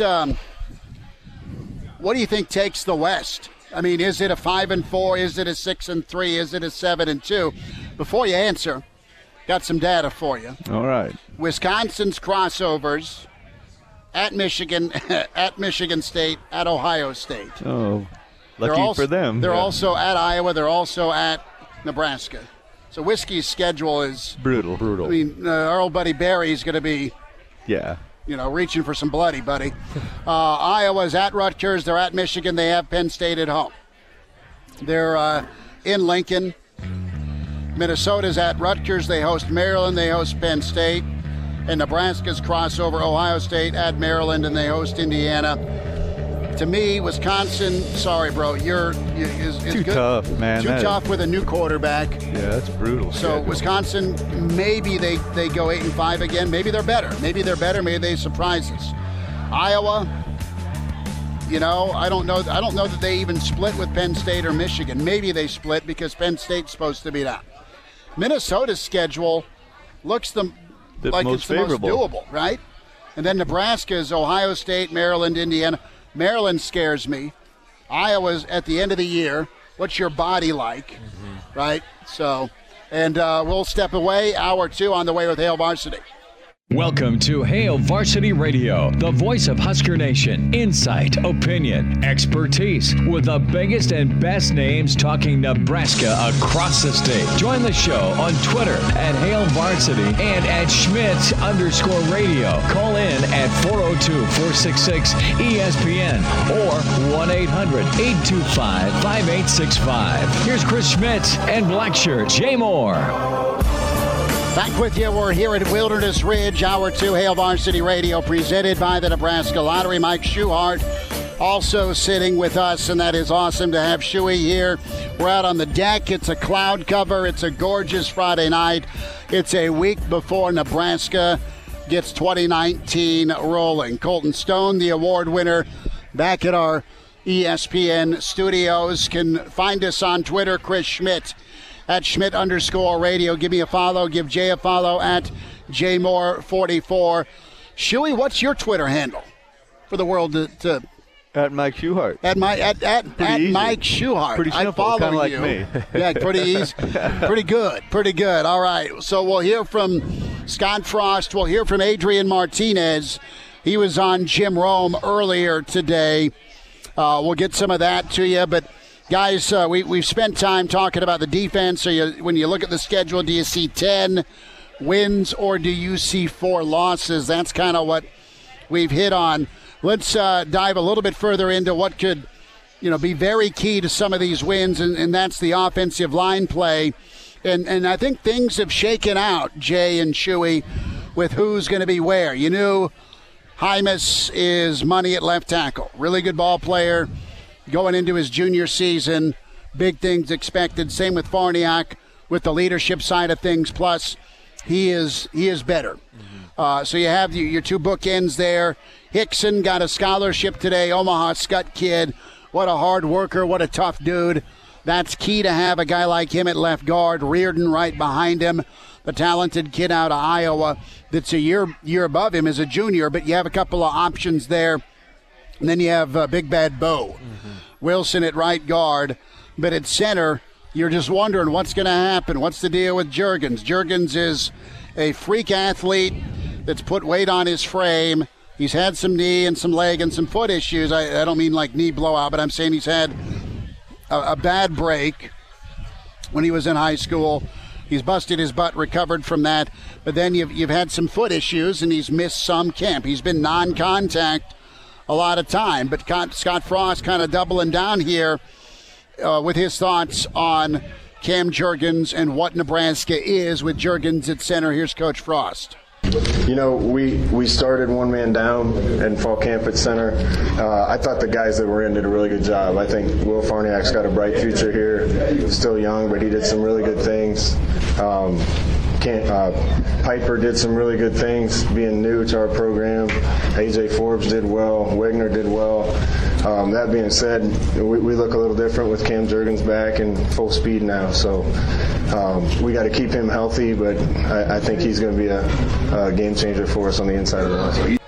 what do you think takes the West? Is it a 5-4? Is it a 6-3? Is it a 7-2? Before you answer, got some data for you. All right. Wisconsin's crossovers at Michigan, at Michigan State, at Ohio State. Oh. Lucky for them. They're also at Iowa. They're also at Nebraska. So Whiskey's schedule is brutal. Our old buddy Barry's going to be, reaching for some bloody, buddy. Iowa's at Rutgers. They're at Michigan. They have Penn State at home. They're in Lincoln. Minnesota's at Rutgers. They host Maryland. They host Penn State. And Nebraska's crossover Ohio State at Maryland, and they host Indiana. To me, Wisconsin, sorry, bro, it's too good. Tough, man. Too tough with a new quarterback. Yeah, that's brutal. So Wisconsin, maybe they go 8-5 again. Maybe they're better. Maybe they surprise us. Iowa, I don't know that they even split with Penn State or Michigan. Maybe they split because Penn State's supposed to be down. Minnesota's schedule looks like it's the most doable, right? And then Nebraska's Ohio State, Maryland, Indiana. Maryland scares me. Iowa's at the end of the year. What's your body like? Mm-hmm. Right? So, and we'll step away. Hour 2 on the way with Hail Varsity. Welcome to Hail Varsity Radio, the voice of Husker Nation. Insight, opinion, expertise, with the biggest and best names talking Nebraska across the state. Join the show on Twitter at Hail Varsity and at Schmitz_radio. Call in at 402-466-ESPN or 1-800-825-5865. Here's Chris Schmitz and Blackshirt Jay Moore. Back with you. We're here at Wilderness Ridge, Hour 2, Hail Varsity Radio, presented by the Nebraska Lottery. Mike Schuhart also sitting with us, and that is awesome to have Shuey here. We're out on the deck. It's a cloud cover. It's a gorgeous Friday night. It's a week before Nebraska gets 2019 rolling. Colton Stone, the award winner, back at our ESPN studios. Can find us on Twitter, Chris Schmidt at Schmidt_radio. Give me a follow. Give Jay a follow at JMoore44. Shuey, what's your Twitter handle for the world to At Mike Schuhart. At Mike Schuhart. Pretty simple, I follow kind of like you. me. Yeah, pretty easy. Pretty good. All right. So we'll hear from Scott Frost. We'll hear from Adrian Martinez. He was on Jim Rome earlier today. We'll get some of that to you. But, guys, we've spent time talking about the defense. So when you look at the schedule, do you see 10 wins or do you see 4 losses? That's kind of what we've hit on. Let's dive a little bit further into what could, be very key to some of these wins, and that's the offensive line play. And I think things have shaken out, Jay and Shuey, with who's going to be where. You knew Hymas is money at left tackle. Really good ball player going into his junior season. Big things expected. Same with Farniok with the leadership side of things. Plus, he is better. So you have your 2 bookends there. Hickson got a scholarship today, Omaha Scott kid. What a hard worker, what a tough dude. That's key to have a guy like him at left guard. Reardon right behind him, the talented kid out of Iowa that's a year above him as a junior, but you have a couple of options there. And then you have Big Bad Bo. Wilson at right guard, but at center, you're just wondering what's going to happen. What's the deal with Juergens? Juergens is a freak athlete that's put weight on his frame. He's had some knee and some leg and some foot issues. I don't mean like knee blowout, but I'm saying he's had a bad break when he was in high school. He's busted his butt, recovered from that. But then you've had some foot issues, and he's missed some camp. He's been non-contact a lot of time. But Scott Frost kind of doubling down here with his thoughts on Cam Juergens and what Nebraska is with Juergens at center. Here's Coach Frost. We started one man down in fall camp at center. I thought the guys that were in did a really good job. I think Will Farniok's got a bright future here. He's still young, but he did some really good things. Piper did some really good things being new to our program. A.J. Forbes did well. Wegner did well. That being said, we look a little different with Cam Juergens back and full speed now. So we got to keep him healthy, but I think he's going to be a game changer for us on the inside of the line.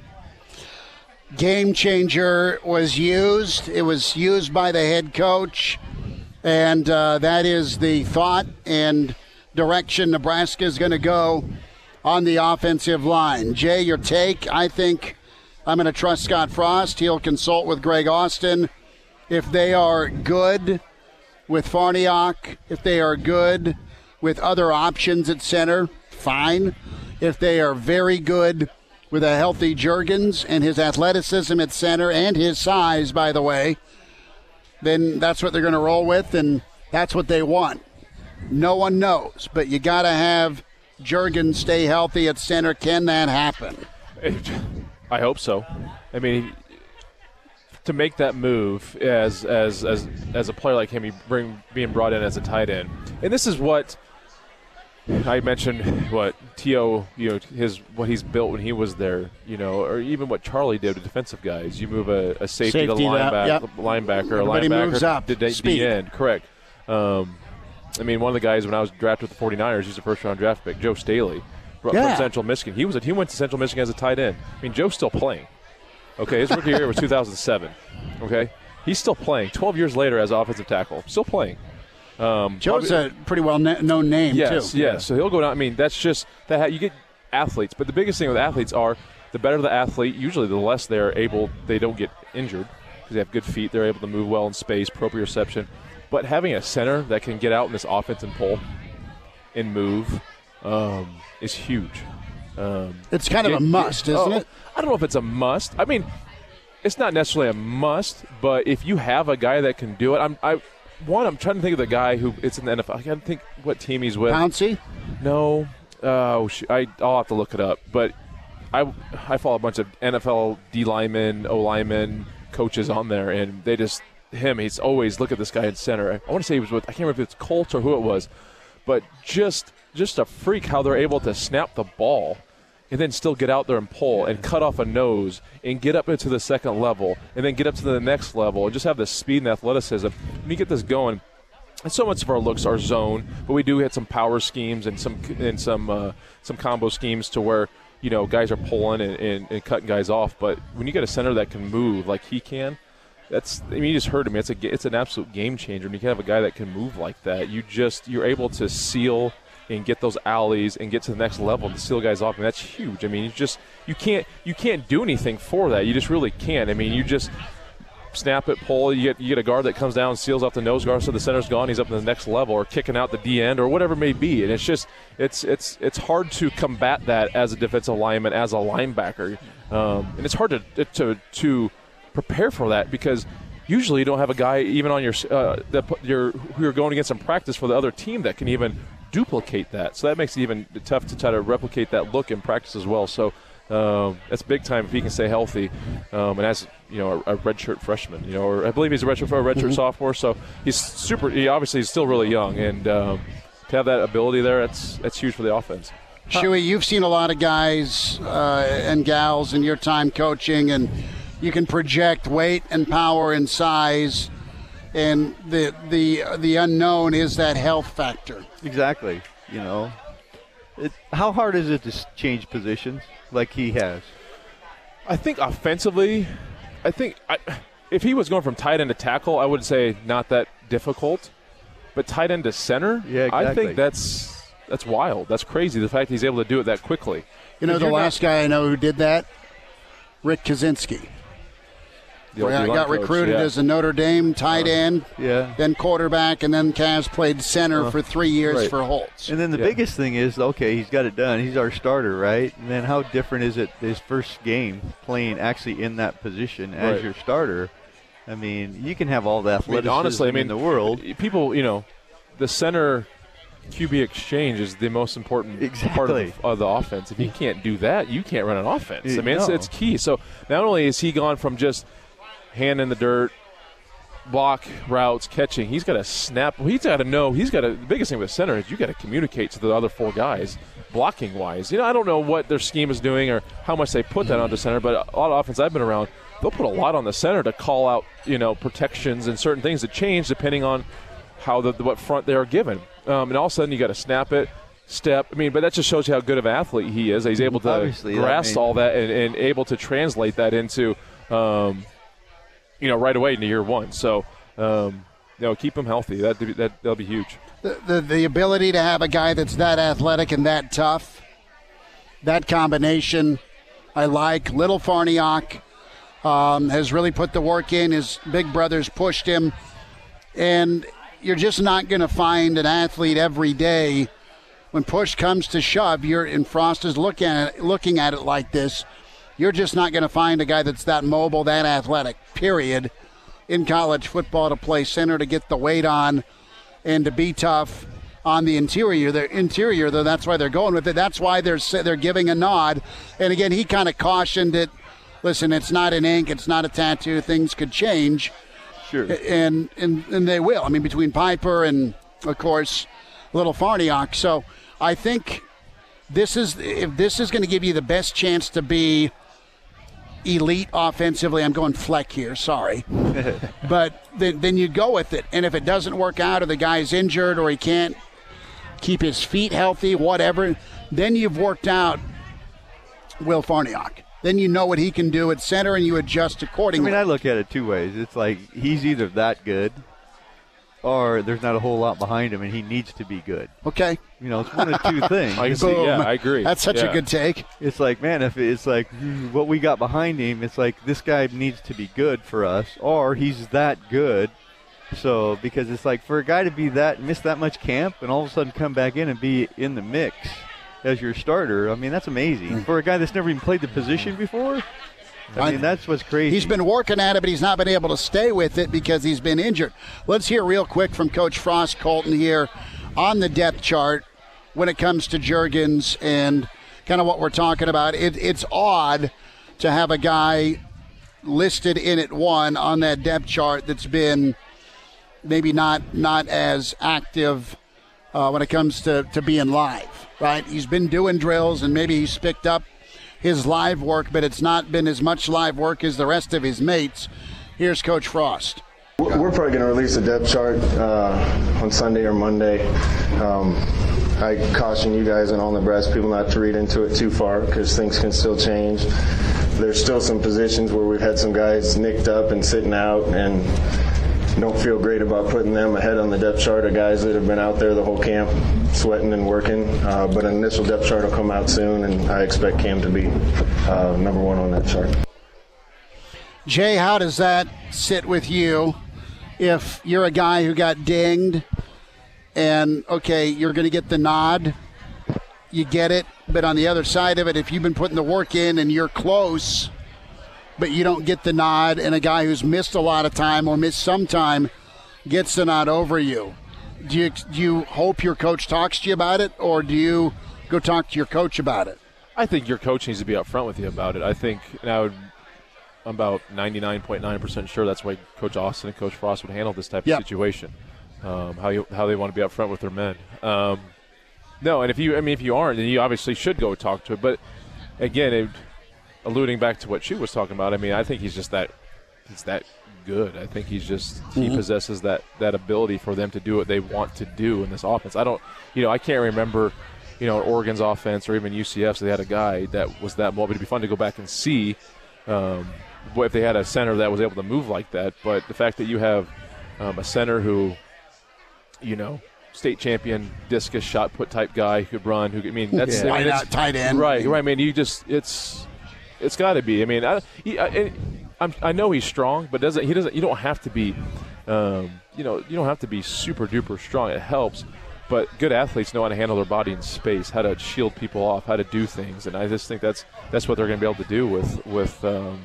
Game changer was used. It was used by the head coach, and that is the thought and direction Nebraska is going to go on the offensive line. Jay, your take? I think I'm going to trust Scott Frost. He'll consult with Greg Austin. If they are good with Farniok, if they are good with other options at center, fine. If they are very good with a healthy Juergens and his athleticism at center and his size, by the way, then that's what they're going to roll with, and that's what they want. No one knows, but you got to have Juergens stay healthy at center. Can that happen? I hope so. I mean, to make that move as a player like him, being brought in as a tight end, and this is what I mentioned. What T.O. what he's built when he was there, or even what Charlie did with defensive guys. You move a safety to linebacker, Everybody a linebacker moves up. to the end. Correct. I mean, one of the guys when I was drafted with the 49ers, he's a first-round draft pick, Joe Staley from Central Michigan. He went to Central Michigan as a tight end. I mean, Joe's still playing. Okay, his rookie year was 2007. Okay, he's still playing. 12 years later as offensive tackle, still playing. Joe's a pretty well-known name, too. Yes. So he'll go down. I mean, that's just that you get athletes. But the biggest thing with athletes are the better the athlete, usually the less they don't get injured because they have good feet. They're able to move well in space, proprioception. But having a center that can get out in this offense and pull and move is huge. It's kind of a must, isn't it? I don't know if it's a must. I mean, it's not necessarily a must, but if you have a guy that can do it, I'm trying to think of the guy who it's in the NFL. I can't think what team he's with. Pouncey? No. I'll have to look it up. But I follow a bunch of NFL D linemen, O linemen, coaches on there, and they just he's always look at this guy in center. I want to say he was with, I can't remember if it's Colts or who it was, but just a freak how they're able to snap the ball and then still get out there and pull and cut off a nose and get up into the second level and then get up to the next level and just have the speed and athleticism. When you get this going, and so much of our looks are zone, but we do hit some power schemes and some combo schemes to where, you know, guys are pulling and cutting guys off. But when you get a center that can move like he can, you just heard him. It's an absolute game changer. And you can have a guy that can move like that. You're able to seal and get those alleys and get to the next level and seal guys off. And that's huge. I mean, you can't do anything for that. You just really can't. I mean, you just snap it, pull. You get a guard that comes down, seals off the nose guard, so the center's gone. He's up to the next level, or kicking out the D end, or whatever it may be. And it's hard to combat that as a defensive lineman, as a linebacker, and it's hard to prepare for that because usually you don't have a guy even on who you're going against in practice for the other team that can even duplicate that. So that makes it even tough to try to replicate that look in practice as well. So that's big time if he can stay healthy. And as you know, a redshirt freshman, you know, or I believe he's a redshirt sophomore. So he's obviously he's still really young, and to have that ability there, that's huge for the offense. Shuey, you've seen a lot of guys and gals in your time coaching, and you can project weight and power and size, and the unknown is that health factor. Exactly. You know, how hard is it to change positions like he has? I think offensively, if he was going from tight end to tackle, I would say not that difficult. But tight end to center, yeah, exactly. I think that's wild. That's crazy, the fact he's able to do it that quickly. You know, the last guy I know who did that, Rick Kaczynski. Got recruited as a Notre Dame tight end, then quarterback, and then Cavs played center for 3 years for Holtz. And then the biggest thing is, okay, he's got it done. He's our starter, right? And then how different is it his first game playing actually in that position as your starter? I mean, you can have all the athleticism in the world. People, you know, the center QB exchange is the most important part of the offense. If you can't do that, you can't run an offense. It's key. So not only is he gone from just hand in the dirt, block routes, catching. He's got to snap. He's got to know. The biggest thing with center is you got to communicate to the other four guys, blocking wise. You know, I don't know what their scheme is doing or how much they put that onto center, but a lot of offense I've been around, they'll put a lot on the center to call out, you know, protections and certain things that change depending on how what front they are given. And all of a sudden you got to snap it, step. I mean, but that just shows you how good of an athlete he is. He's able to grasp all that and able to translate that into. You know, right away into year one. So, you know, keep him healthy. That'll be huge. The ability to have a guy that's that athletic and that tough, that combination, I like. Little Farniok has really put the work in. His big brothers pushed him. And you're just not going to find an athlete every day. When push comes to shove, and Frost is looking at it like this, you're just not going to find a guy that's that mobile, that athletic, period, in college football to play center, to get the weight on, and to be tough on the interior. Though, that's why they're going with it. That's why they're giving a nod. And again, he kind of cautioned it. Listen, it's not an ink. It's not a tattoo. Things could change. Sure. And they will. I mean, between Piper and, of course, Little Farniok. So I think if this is going to give you the best chance to be elite offensively, I'm going Fleck here, sorry. But then you go with it. And if it doesn't work out, or the guy's injured, or he can't keep his feet healthy, whatever, then you've worked out Will Farniok. Then you know what he can do at center, and you adjust accordingly. I mean, I look at it two ways. It's like he's either that good, or there's not a whole lot behind him, and he needs to be good. Okay. You know, it's one of two things. I agree. That's such a good take. It's like, man, if it's like what we got behind him, it's like this guy needs to be good for us, or he's that good. So, because it's like for a guy to miss that much camp and all of a sudden come back in and be in the mix as your starter, I mean, that's amazing. For a guy that's never even played the position before, I mean, that's what's crazy. He's been working at it, but he's not been able to stay with it because he's been injured. Let's hear real quick from Coach Frost Colton here on the depth chart. when it comes to Juergens and kind of what we're talking about. It's odd to have a guy listed in at 1 on that depth chart that's been maybe not as active when it comes to being live, right? He's been doing drills and maybe he's picked up his live work, but it's not been as much live work as the rest of his mates. Here's Coach Frost. We're probably going to release a depth chart on Sunday or Monday. I caution you guys and all Nebraska people not to read into it too far because things can still change. There's still some positions where we've had some guys nicked up and sitting out, and don't feel great about putting them ahead on the depth chart of guys that have been out there the whole camp sweating and working. But an initial depth chart will come out soon, and I expect Cam to be number 1 on that chart. Jay, how does that sit with you if you're a guy who got dinged and, okay, you're going to get the nod, you get it, but on the other side of it, if you've been putting the work in and you're close, but you don't get the nod, and a guy who's missed a lot of time or missed some time gets the nod over you, do you hope your coach talks to you about it, or do you go talk to your coach about it? I think your coach needs to be upfront with you about it. I think now I'm about 99.9% sure that's why Coach Austin and Coach Frost would handle this type of situation, how they want to be upfront with their men. No, and if you aren't, then you obviously should go talk to it. But again, alluding back to what she was talking about, I think he's that good. I think he possesses that ability for them to do what they want to do in this offense. I can't remember, Oregon's offense or even UCF's, they had a guy that was that mobile. It'd be fun to go back and see if they had a center that was able to move like that. But the fact that you have a center who, state champion discus shot put type guy who could run, that's tight end, right. It's got to be. I know he's strong, but you don't have to be, you don't have to be super duper strong. It helps, but good athletes know how to handle their body in space, how to shield people off, how to do things, and I just think that's what they're going to be able to do with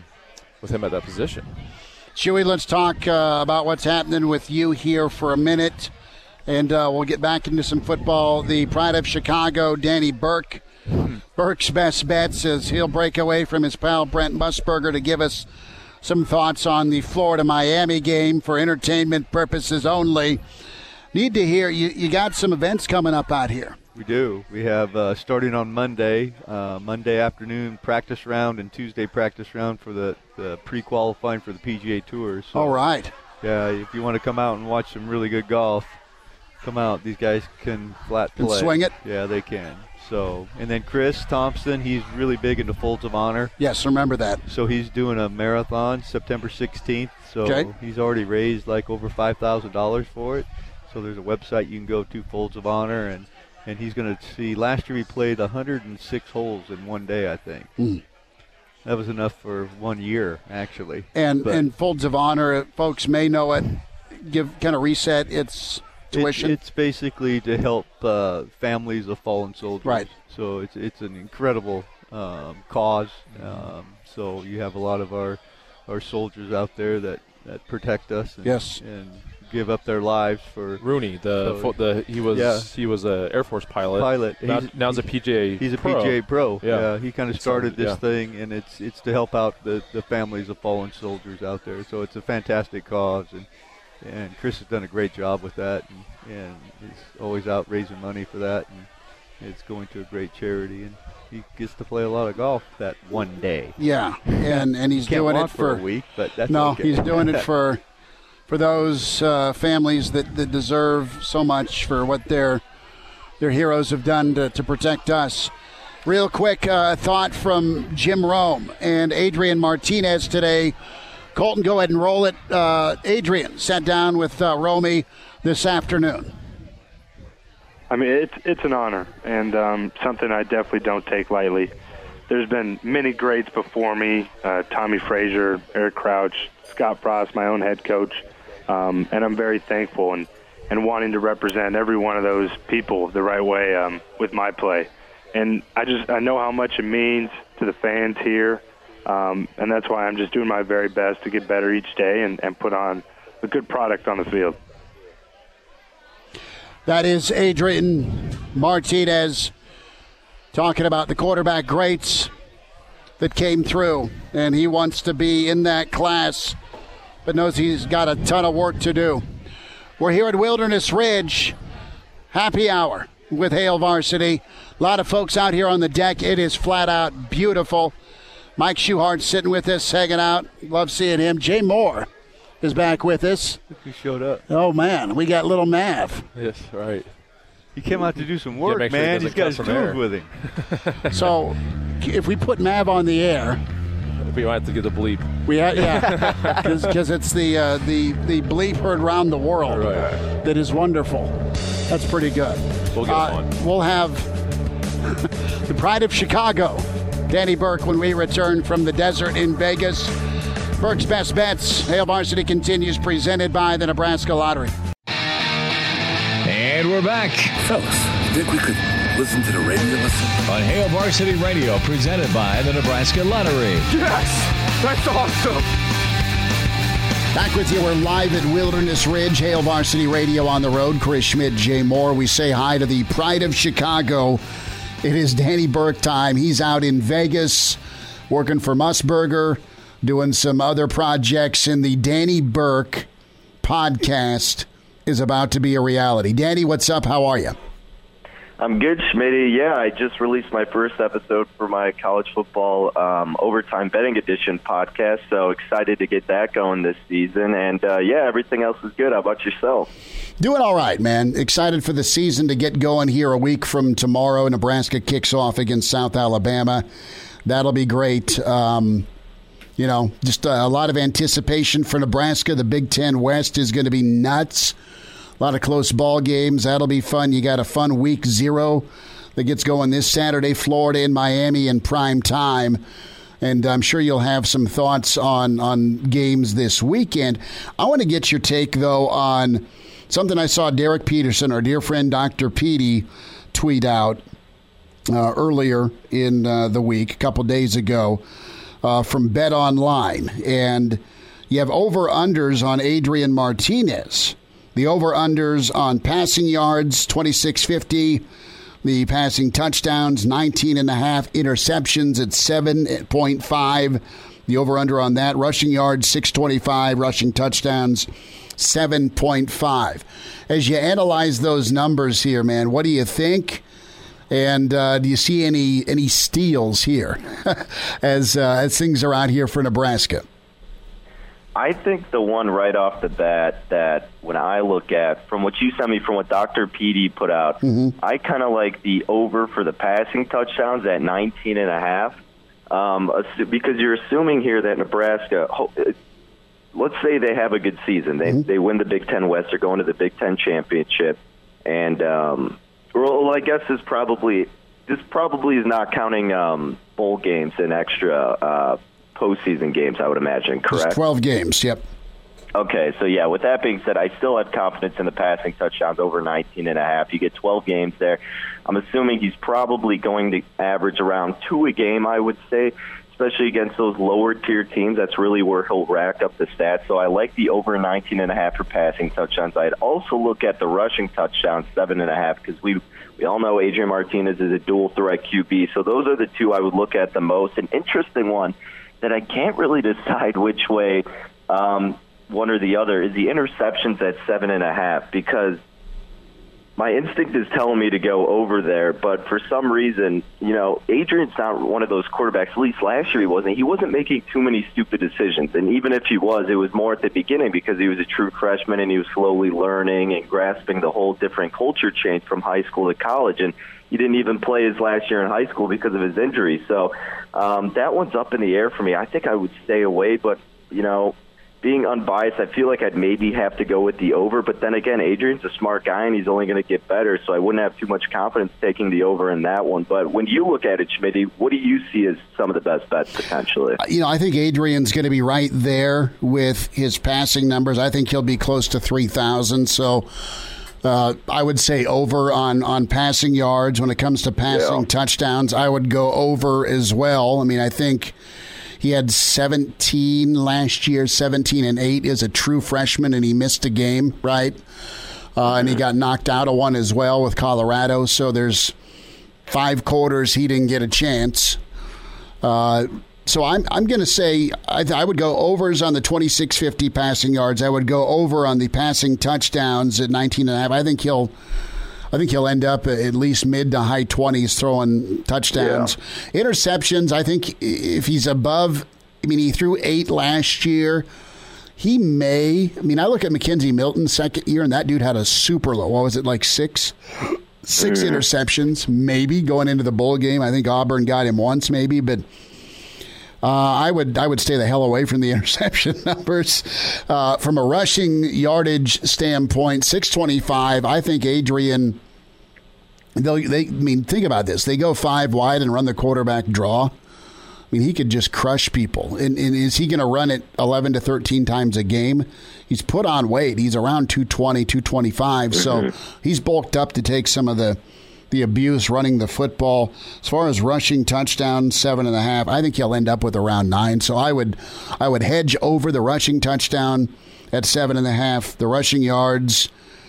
him at that position. Chewy, let's talk about what's happening with you here for a minute, and we'll get back into some football. The pride of Chicago, Danny Burke. Burke's best bet says he'll break away from his pal Brent Musburger to give us some thoughts on the Florida-Miami game for entertainment purposes only. Need to hear, you got some events coming up out here. We do. We have starting on Monday afternoon practice round and Tuesday practice round for the pre-qualifying for the PGA Tour. So, all right. Yeah, if you want to come out and watch some really good golf, come out. These guys can flat play. Can swing it? Yeah, they can. So, and then Chris Thompson, he's really big into Folds of Honor. Yes, remember that. So he's doing a marathon September 16th. So He's already raised like over $5,000 for it. So there's a website you can go to, Folds of Honor, and he's going to see. Last year he played 106 holes in one day, I think. That was enough for 1 year, actually. And Folds of Honor, folks may know it. Kind of reset its tuition. It's basically to help families of fallen soldiers. Right. So it's an incredible cause. So you have a lot of our soldiers out there that protect us. And give up their lives for Rooney. He was a Air Force pilot. Now he's a PGA. He's a PGA pro. Yeah, he kind of started this thing, and it's to help out the families of fallen soldiers out there. So it's a fantastic cause, and Chris has done a great job with that, and he's always out raising money for that, and it's going to a great charity, and he gets to play a lot of golf that one day. Yeah, and he's doing it for a week, but that's okay. He's doing it for those families that deserve so much for what their heroes have done to protect us. Real quick thought from Jim Rome and Adrian Martinez today. Colton, go ahead and roll it. Adrian sat down with Romy this afternoon. It's an honor and something I definitely don't take lightly. There's been many greats before me, Tommy Frazier, Eric Crouch, Scott Frost, my own head coach, and I'm very thankful and wanting to represent every one of those people the right way with my play. And I know how much it means to the fans here. And that's why I'm just doing my very best to get better each day and put on a good product on the field. That is Adrian Martinez talking about the quarterback greats that came through, and he wants to be in that class, but knows he's got a ton of work to do. We're here at Wilderness Ridge, happy hour with Hail Varsity. A lot of folks out here on the deck. It is flat out beautiful. Mike Schuhart sitting with us, hanging out. Love seeing him. Jay Moore is back with us. He showed up. Oh, man, we got little Mav. Yes, right. He came out to do some work, sure man. He's got his tools with him. So if we put Mav on the air, we might have to get a bleep. Because it's the bleep heard around the world that is wonderful. That's pretty good. We'll get on. We'll have the pride of Chicago, Danny Burke, when we return from the desert in Vegas. Burke's Best Bets. Hail Varsity continues, presented by the Nebraska Lottery. And we're back. Fellas, think we could listen to the radio lesson? On Hail Varsity Radio, presented by the Nebraska Lottery. Yes! That's awesome! Back with you. We're live at Wilderness Ridge, Hail Varsity Radio on the road. Chris Schmidt, Jay Moore. We say hi to the pride of Chicago. It is Danny Burke time. He's out in Vegas working for Musburger, doing some other projects, and the Danny Burke podcast is about to be a reality. Danny, what's up? How are you? I'm good, Schmitty. Yeah, I just released my first episode for my college football Overtime Betting Edition podcast, so excited to get that going this season. And, everything else is good. How about yourself? Doing all right, man. Excited for the season to get going here a week from tomorrow. Nebraska kicks off against South Alabama. That'll be great. Just a lot of anticipation for Nebraska. The Big Ten West is going to be nuts. A lot of close ball games. That'll be fun. You got a fun week 0 that gets going this Saturday. Florida and Miami in prime time. And I'm sure you'll have some thoughts on games this weekend. I want to get your take, though, on something I saw Derek Peterson, our dear friend Dr. Petey, tweet out earlier in the week, a couple days ago, from Bet Online. And you have over-unders on Adrian Martinez. The over-unders on passing yards, 26.50. The passing touchdowns, 19.5. Interceptions at 7.5. The over-under on that. Rushing yards, 625. Rushing touchdowns, 7.5. As you analyze those numbers here, man, what do you think? And do you see any steals here as things are out here for Nebraska? I think the one right off the bat that when I look at, from what you sent me, from what Dr. Petey put out, I kind of like the over for the passing touchdowns at 19.5, because you're assuming here that Nebraska, let's say they have a good season. They win the Big Ten West. They're going to the Big Ten Championship. And, I guess this probably is not counting bowl games and extra postseason games, I would imagine, correct? It's 12 games, yep. Okay, so yeah, with that being said, I still have confidence in the passing touchdowns over 19.5. You get 12 games there. I'm assuming he's probably going to average around 2 a game, I would say, especially against those lower-tier teams. That's really where he'll rack up the stats. So I like the over 19.5 for passing touchdowns. I'd also look at the rushing touchdowns, 7.5, because we all know Adrian Martinez is a dual-threat QB. So those are the two I would look at the most. An interesting one that I can't really decide which way one or the other is the interceptions at 7.5, because my instinct is telling me to go over there, but for some reason, Adrian's not one of those quarterbacks, at least last year he wasn't. He wasn't making too many stupid decisions, and even if he was, it was more at the beginning because he was a true freshman and he was slowly learning and grasping the whole different culture change from high school to college, and he didn't even play his last year in high school because of his injury. So that one's up in the air for me. I think I would stay away, but, being unbiased, I feel like I'd maybe have to go with the over. But then again, Adrian's a smart guy, and he's only going to get better, so I wouldn't have too much confidence taking the over in that one. But when you look at it, Schmitty, what do you see as some of the best bets potentially? I think Adrian's going to be right there with his passing numbers. I think he'll be close to 3,000, so I would say over on passing yards. When it comes to passing touchdowns, I would go over as well. I mean, I think he had 17 last year, 17 and 8 as a true freshman, and he missed a game, right? and he got knocked out of one as well with Colorado. So there's 5 quarters he didn't get a chance. So I'm going to say I would go overs on the 2650 passing yards. I would go over on the passing touchdowns at 19.5. I think he'll end up at least mid to high 20s throwing touchdowns. Yeah. Interceptions, I think if he's above, he threw 8 last year. He may. I look at McKenzie Milton's second year, and that dude had a super low. What was it, like 6 interceptions, maybe going into the bowl game. I think Auburn got him once, maybe, but. I would stay the hell away from the interception numbers. From a rushing yardage standpoint, 625. I think Adrian. Think about this. They go 5 wide and run the quarterback draw. He could just crush people. And is he going to run it 11 to 13 times a game? He's put on weight. He's around 220, 225. So he's bulked up to take some of the abuse running the football. As far as rushing touchdowns, 7.5. I think he'll end up with around 9. So I would hedge over the rushing touchdown at 7.5. The rushing yards,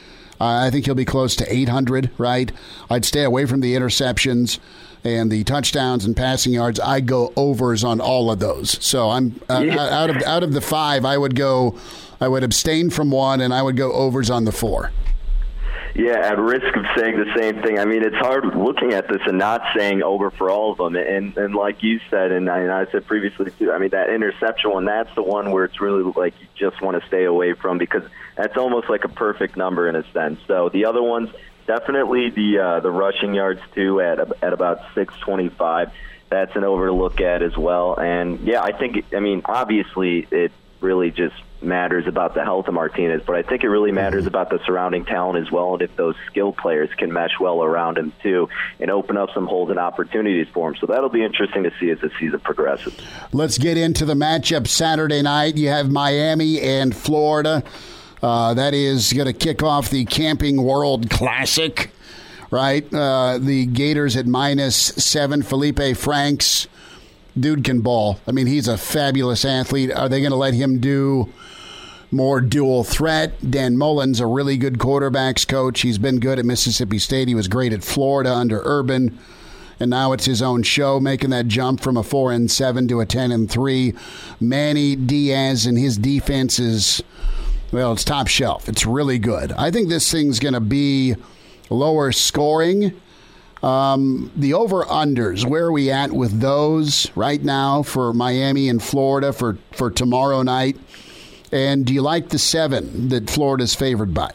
I think he'll be close to 800. Right? I'd stay away from the interceptions and the touchdowns and passing yards. I go overs on all of those. So I'm out of the 5. I would abstain from 1, and I would go overs on the 4. Yeah, at risk of saying the same thing, it's hard looking at this and not saying over for all of them. And like you said, and I said previously too, that interception one, that's the one where it's really like you just want to stay away from because that's almost like a perfect number in a sense. So the other ones, definitely the rushing yards too at about 625. That's an over to look at as well. And yeah, I think, obviously it really just matters about the health of Martinez, but I think it really matters about the surrounding talent as well, and if those skill players can mesh well around him too and open up some holes and opportunities for him. So that'll be interesting to see as the season progresses. Let's get into the matchup Saturday night. You have Miami and Florida. That is going to kick off the Camping World Classic, right? The Gators at -7. Felipe Franks, dude can ball. He's a fabulous athlete. Are they going to let him do more dual threat? Dan Mullen's a really good quarterbacks coach. He's been good at Mississippi State. He was great at Florida under Urban. And now it's his own show, making that jump from a 4-7 to a 10-3. Manny Diaz and his defense is, it's top shelf. It's really good. I think this thing's going to be lower scoring. The over-unders, where are we at with those right now for Miami and Florida for tomorrow night? And do you like the 7 that Florida's favored by?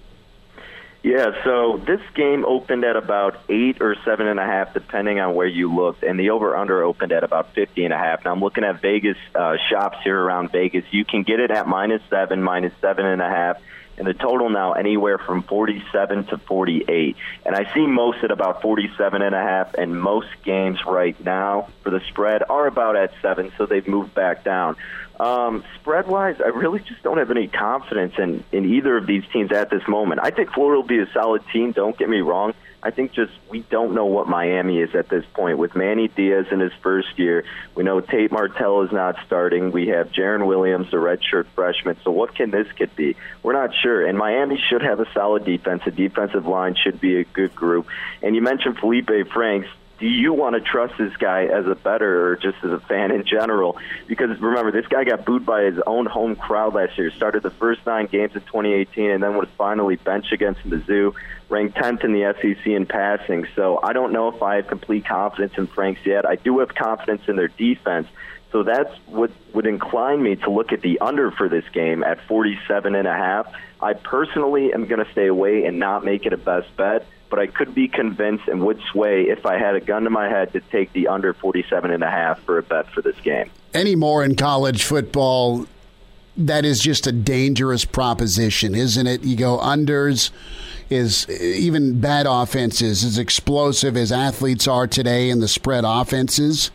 Yeah, so this game opened at about 8 or 7.5, depending on where you looked, and the over-under opened at about 50.5. Now I'm looking at Vegas shops here around Vegas. You can get it at -7, -7.5. And the total now anywhere from 47 to 48. And I see most at about 47.5, and most games right now for the spread are about at 7, so they've moved back down. Spread-wise, I really just don't have any confidence in either of these teams at this moment. I think Florida will be a solid team, don't get me wrong. I think just we don't know what Miami is at this point. With Manny Diaz in his first year, we know Tate Martell is not starting. We have Jaron Williams, the redshirt freshman. So what can this kid be? We're not sure. And Miami should have a solid defense. The defensive line should be a good group. And you mentioned Felipe Franks. Do you want to trust this guy as a bettor or just as a fan in general? Because remember, this guy got booed by his own home crowd last year. Started the first 9 games in 2018 and then was finally benched against Mizzou, ranked 10th in the SEC in passing. So I don't know if I have complete confidence in Franks yet. I do have confidence in their defense. So that's what would incline me to look at the under for this game at 47.5. I personally am going to stay away and not make it a best bet, but I could be convinced and would sway if I had a gun to my head to take the under 47.5 for a bet for this game. Anymore in college football, that is just a dangerous proposition, isn't it? You go unders, is even bad offenses, as explosive as athletes are today in the spread offenses.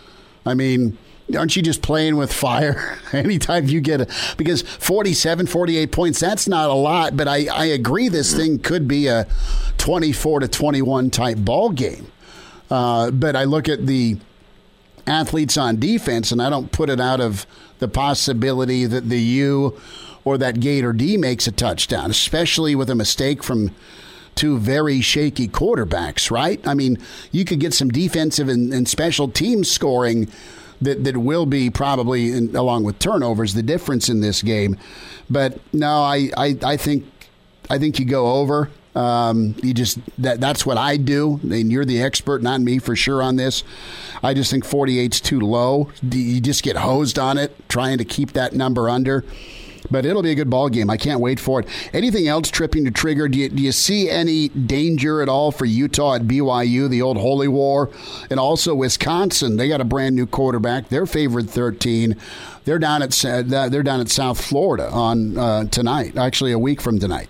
Aren't you just playing with fire anytime you get because 47, 48 points, that's not a lot, but I agree this thing could be a 24-21 type ball game. But I look at the athletes on defense, and I don't put it out of the possibility that the U or that Gator D makes a touchdown, especially with a mistake from two very shaky quarterbacks, right? I mean, you could get some defensive and special team scoring that will be probably, along with turnovers, the difference in this game. But no, I think you go over. That's what I do. And you're the expert, not me for sure on this. I just think 48's too low. You just get hosed on it, trying to keep that number under. But it'll be a good ball game. I can't wait for it. Anything else tripping to trigger? Do you see any danger at all for Utah at BYU, the old Holy War? And also Wisconsin, they got a brand new quarterback. They're favored 13. They're down at South Florida on tonight. Actually, a week from tonight.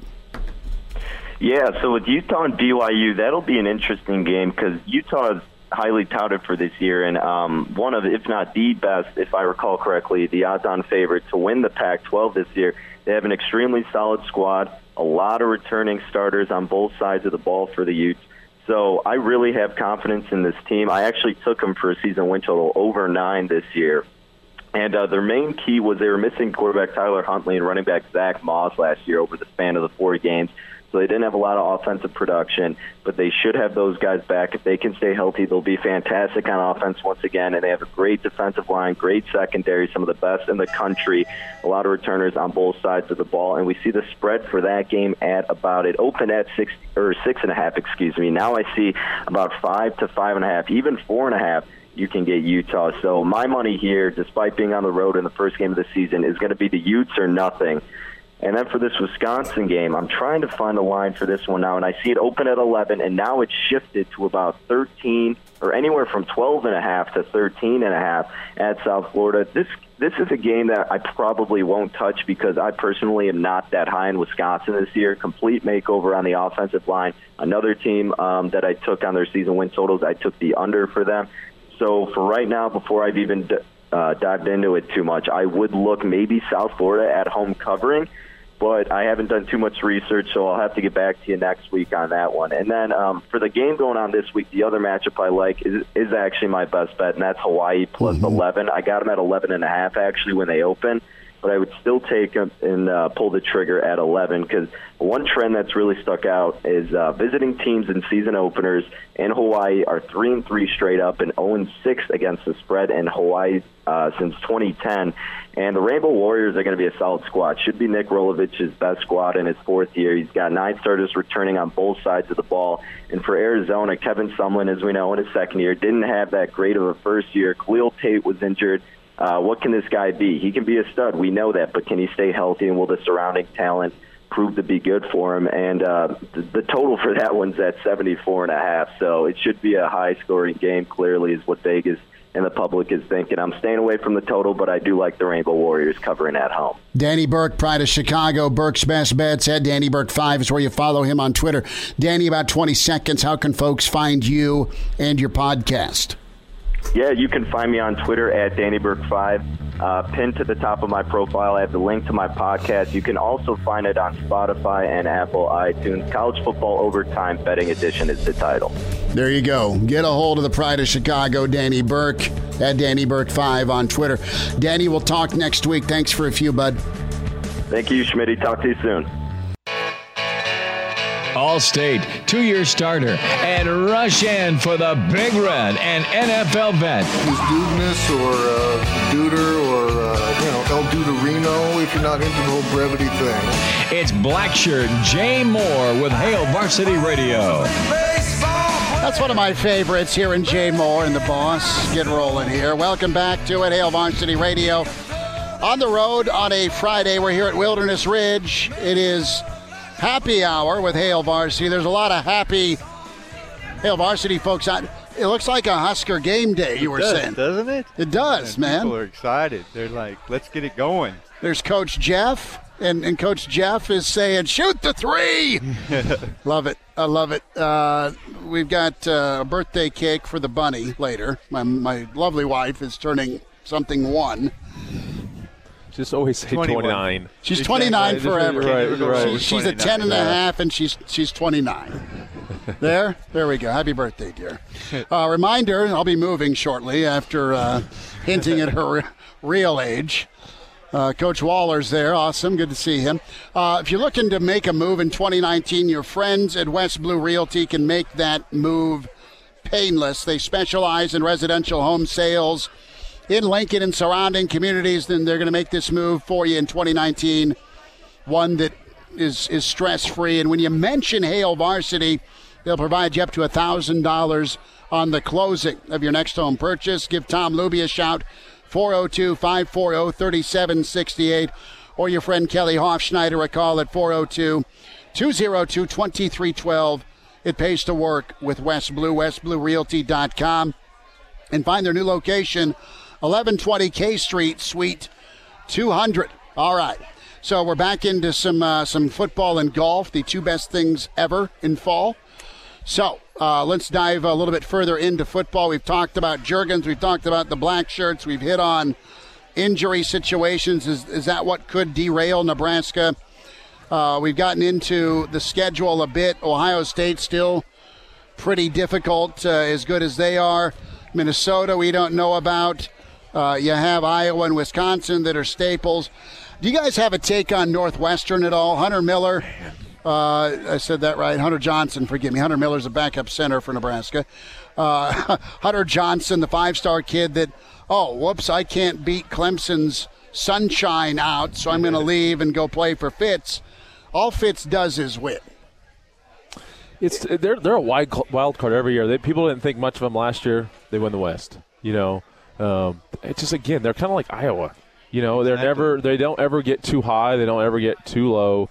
Yeah, so with Utah and BYU, that'll be an interesting game because Utah is highly touted for this year and one of, if not the best, if I recall correctly, the odds-on favorite to win the Pac-12 this year. They have an extremely solid squad, a lot of returning starters on both sides of the ball for the Utes. So I really have confidence in this team. I actually took them for a season win total over 9 this year. And their main key was they were missing quarterback Tyler Huntley and running back Zach Moss last year over the span of the 4 games. So they didn't have a lot of offensive production, but they should have those guys back. If they can stay healthy, they'll be fantastic on offense once again, and they have a great defensive line, great secondary, some of the best in the country, a lot of returners on both sides of the ball, and we see the spread for that game at about, it opened at 6.5, Now I see about 5 to 5.5, even 4.5. You can get Utah. So my money here, despite being on the road in the first game of the season, is going to be the Utes or nothing. And then for this Wisconsin game, I'm trying to find a line for this one now, and I see it open at 11, and now it's shifted to about 13 or anywhere from 12.5 to 13.5 at South Florida. This is a game that I probably won't touch because I personally am not that high in Wisconsin this year. Complete makeover on the offensive line. Another team that I took on their season win totals, I took the under for them. So for right now, before I've even dived into it too much, I would look maybe South Florida at home covering. But I haven't done too much research, so I'll have to get back to you next week on that one. And then for the game going on this week, the other matchup I like is actually my best bet, and that's Hawaii plus 11. I got them at 11.5 actually when they open, but I would still take them and pull the trigger at 11 because one trend that's really stuck out is visiting teams in season openers in Hawaii are 3-3 straight up and 0-6 against the spread in Hawaii since 2010. And the Rainbow Warriors are going to be a solid squad. Should be Nick Rolovich's best squad in his 4th year. He's got 9 starters returning on both sides of the ball. And for Arizona, Kevin Sumlin, as we know, in his 2nd year, didn't have that great of a first year. Khalil Tate was injured. What can this guy be? He can be a stud. We know that. But can he stay healthy, and will the surrounding talent prove to be good for him? And the total for that one's at 74.5. So it should be a high-scoring game, clearly, is what Vegas and the public is thinking. I'm staying away from the total, but I do like the Rainbow Warriors covering at home. Danny Burke, Pride of Chicago, Burke's Best Bets at Danny Burke 5 is where you follow him on Twitter. Danny, about 20 seconds, how can folks find you and your podcast? Yeah, you can find me on Twitter at Danny Burke 5. Pinned to the top of my profile, I have the link to my podcast. You can also find it on Spotify and Apple iTunes. College Football Overtime Betting Edition is the title. There you go. Get a hold of the Pride of Chicago, Danny Burke, at Danny Burke 5 on Twitter. Danny, we'll talk next week. Thanks for a few, bud. Thank you, Schmitty. Talk to you soon. All-State, 2-year starter, and rush in for the Big Red and NFL vet. Is Dudeness or Duder or, El Duderino if you're not into the whole brevity thing. It's Blackshirt Jay Moore with Hail Varsity Radio. That's one of my favorites here in Jay Moore and the boss. Get rolling here. Welcome back to it, Hail Varsity Radio. On the road on a Friday, we're here at Wilderness Ridge. It is happy hour with Hail Varsity. There's a lot of happy Hail Varsity folks out. It looks like a Husker game day, you were saying. Doesn't it? It does, man. People are excited. They're like, let's get it going. There's Coach Jeff, and Coach Jeff is saying, shoot the 3! Love it. I love it. We've got a birthday cake for the bunny later. My lovely wife is turning something 1. Just always say 29. She's 29 forever. Right. She's a 10 and a half, and she's 29. There we go. Happy birthday, dear. Reminder, I'll be moving shortly after hinting at her real age. Coach Waller's there. Awesome. Good to see him. If you're looking to make a move in 2019, your friends at West Blue Realty can make that move painless. They specialize in residential home sales in Lincoln and surrounding communities. Then they're going to make this move for you in 2019, one that is stress-free. And when you mention Hail Varsity, they'll provide you up to $1,000 on the closing of your next home purchase. Give Tom Luby a shout, 402-540-3768, or your friend Kelly Hofschneider a call at 402-202-2312. It pays to work with West Blue, westbluerealty.com. And find their new location, 1120 K Street, Suite 200. All right. So we're back into some football and golf, the two best things ever in fall. So let's dive a little bit further into football. We've talked about Juergens. We've talked about the black shirts. We've hit on injury situations. Is that what could derail Nebraska? We've gotten into the schedule a bit. Ohio State still pretty difficult, as good as they are. Minnesota we don't know about. You have Iowa and Wisconsin that are staples. Do you guys have a take on Northwestern at all? Hunter Miller, I said that right. Hunter Johnson, forgive me. Hunter Miller's a backup center for Nebraska. Hunter Johnson, the five-star kid that, I can't beat Clemson's Sunshine out, so I'm going to leave and go play for Fitz. All Fitz does is win. They're a wild card every year. People didn't think much of them last year. They win the West. It's just, again, they're kind of like Iowa. They don't ever get too high. They don't ever get too low.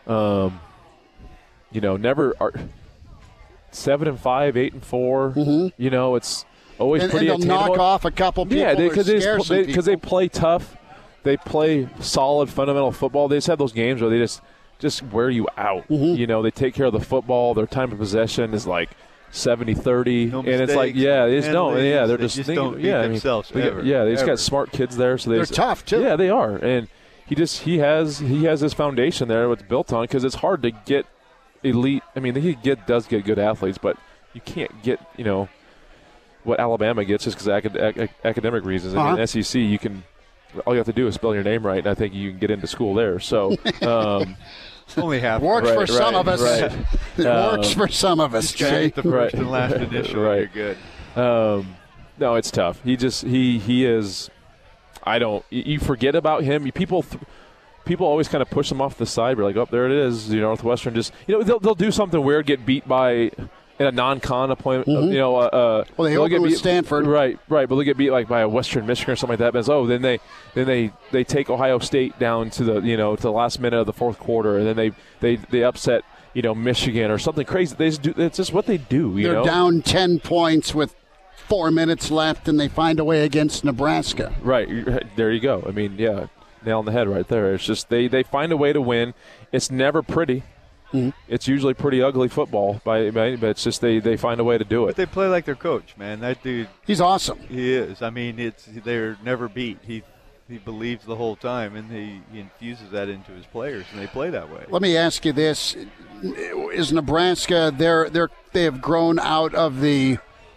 Never are 7-5, 8-4. Mm-hmm. It's always pretty attainable. And they'll knock off a couple people. Yeah, because they play tough. They play solid fundamental football. They just have those games where they just wear you out. Mm-hmm. They take care of the football. Their time of possession is like 70-30, and it's like, they just don't. Yeah, they're just thinking, don't beat themselves. They just got smart kids there, so they're tough too. Yeah, they are, and he has his foundation there. What's built on, because it's hard to get elite. I mean, does get good athletes, but you can't get what Alabama gets just because of academic reasons. I mean, SEC, you can. All you have to do is spell your name right, and I think you can get into school there. So. Only half. Works for some of us. Right. It works for some of us, Jay. The first and last initial. Right. You're good. No, it's tough. He is. You forget about him. People always kind of push him off the side. We're like, oh, there it is. Northwestern just. They'll do something weird, get beat by. In a non-con appointment, mm-hmm. They open with Stanford, right, but they get beat like by a Western Michigan or something like that. But then they take Ohio State down to the to the last minute of the fourth quarter, and then they upset Michigan or something crazy. It's just what they do. They're down 10 points with 4 minutes left, and they find a way against Nebraska. Right there, you go. I mean, yeah, nail on the head right there. It's just they find a way to win. It's never pretty. Mm-hmm. It's usually pretty ugly football, but it's just they find a way to do it. But they play like their coach, man. That dude, he's awesome. He is. I mean, they're never beat. He believes the whole time, and he infuses that into his players, and they play that way. Let me ask you this: is Nebraska they have grown out of the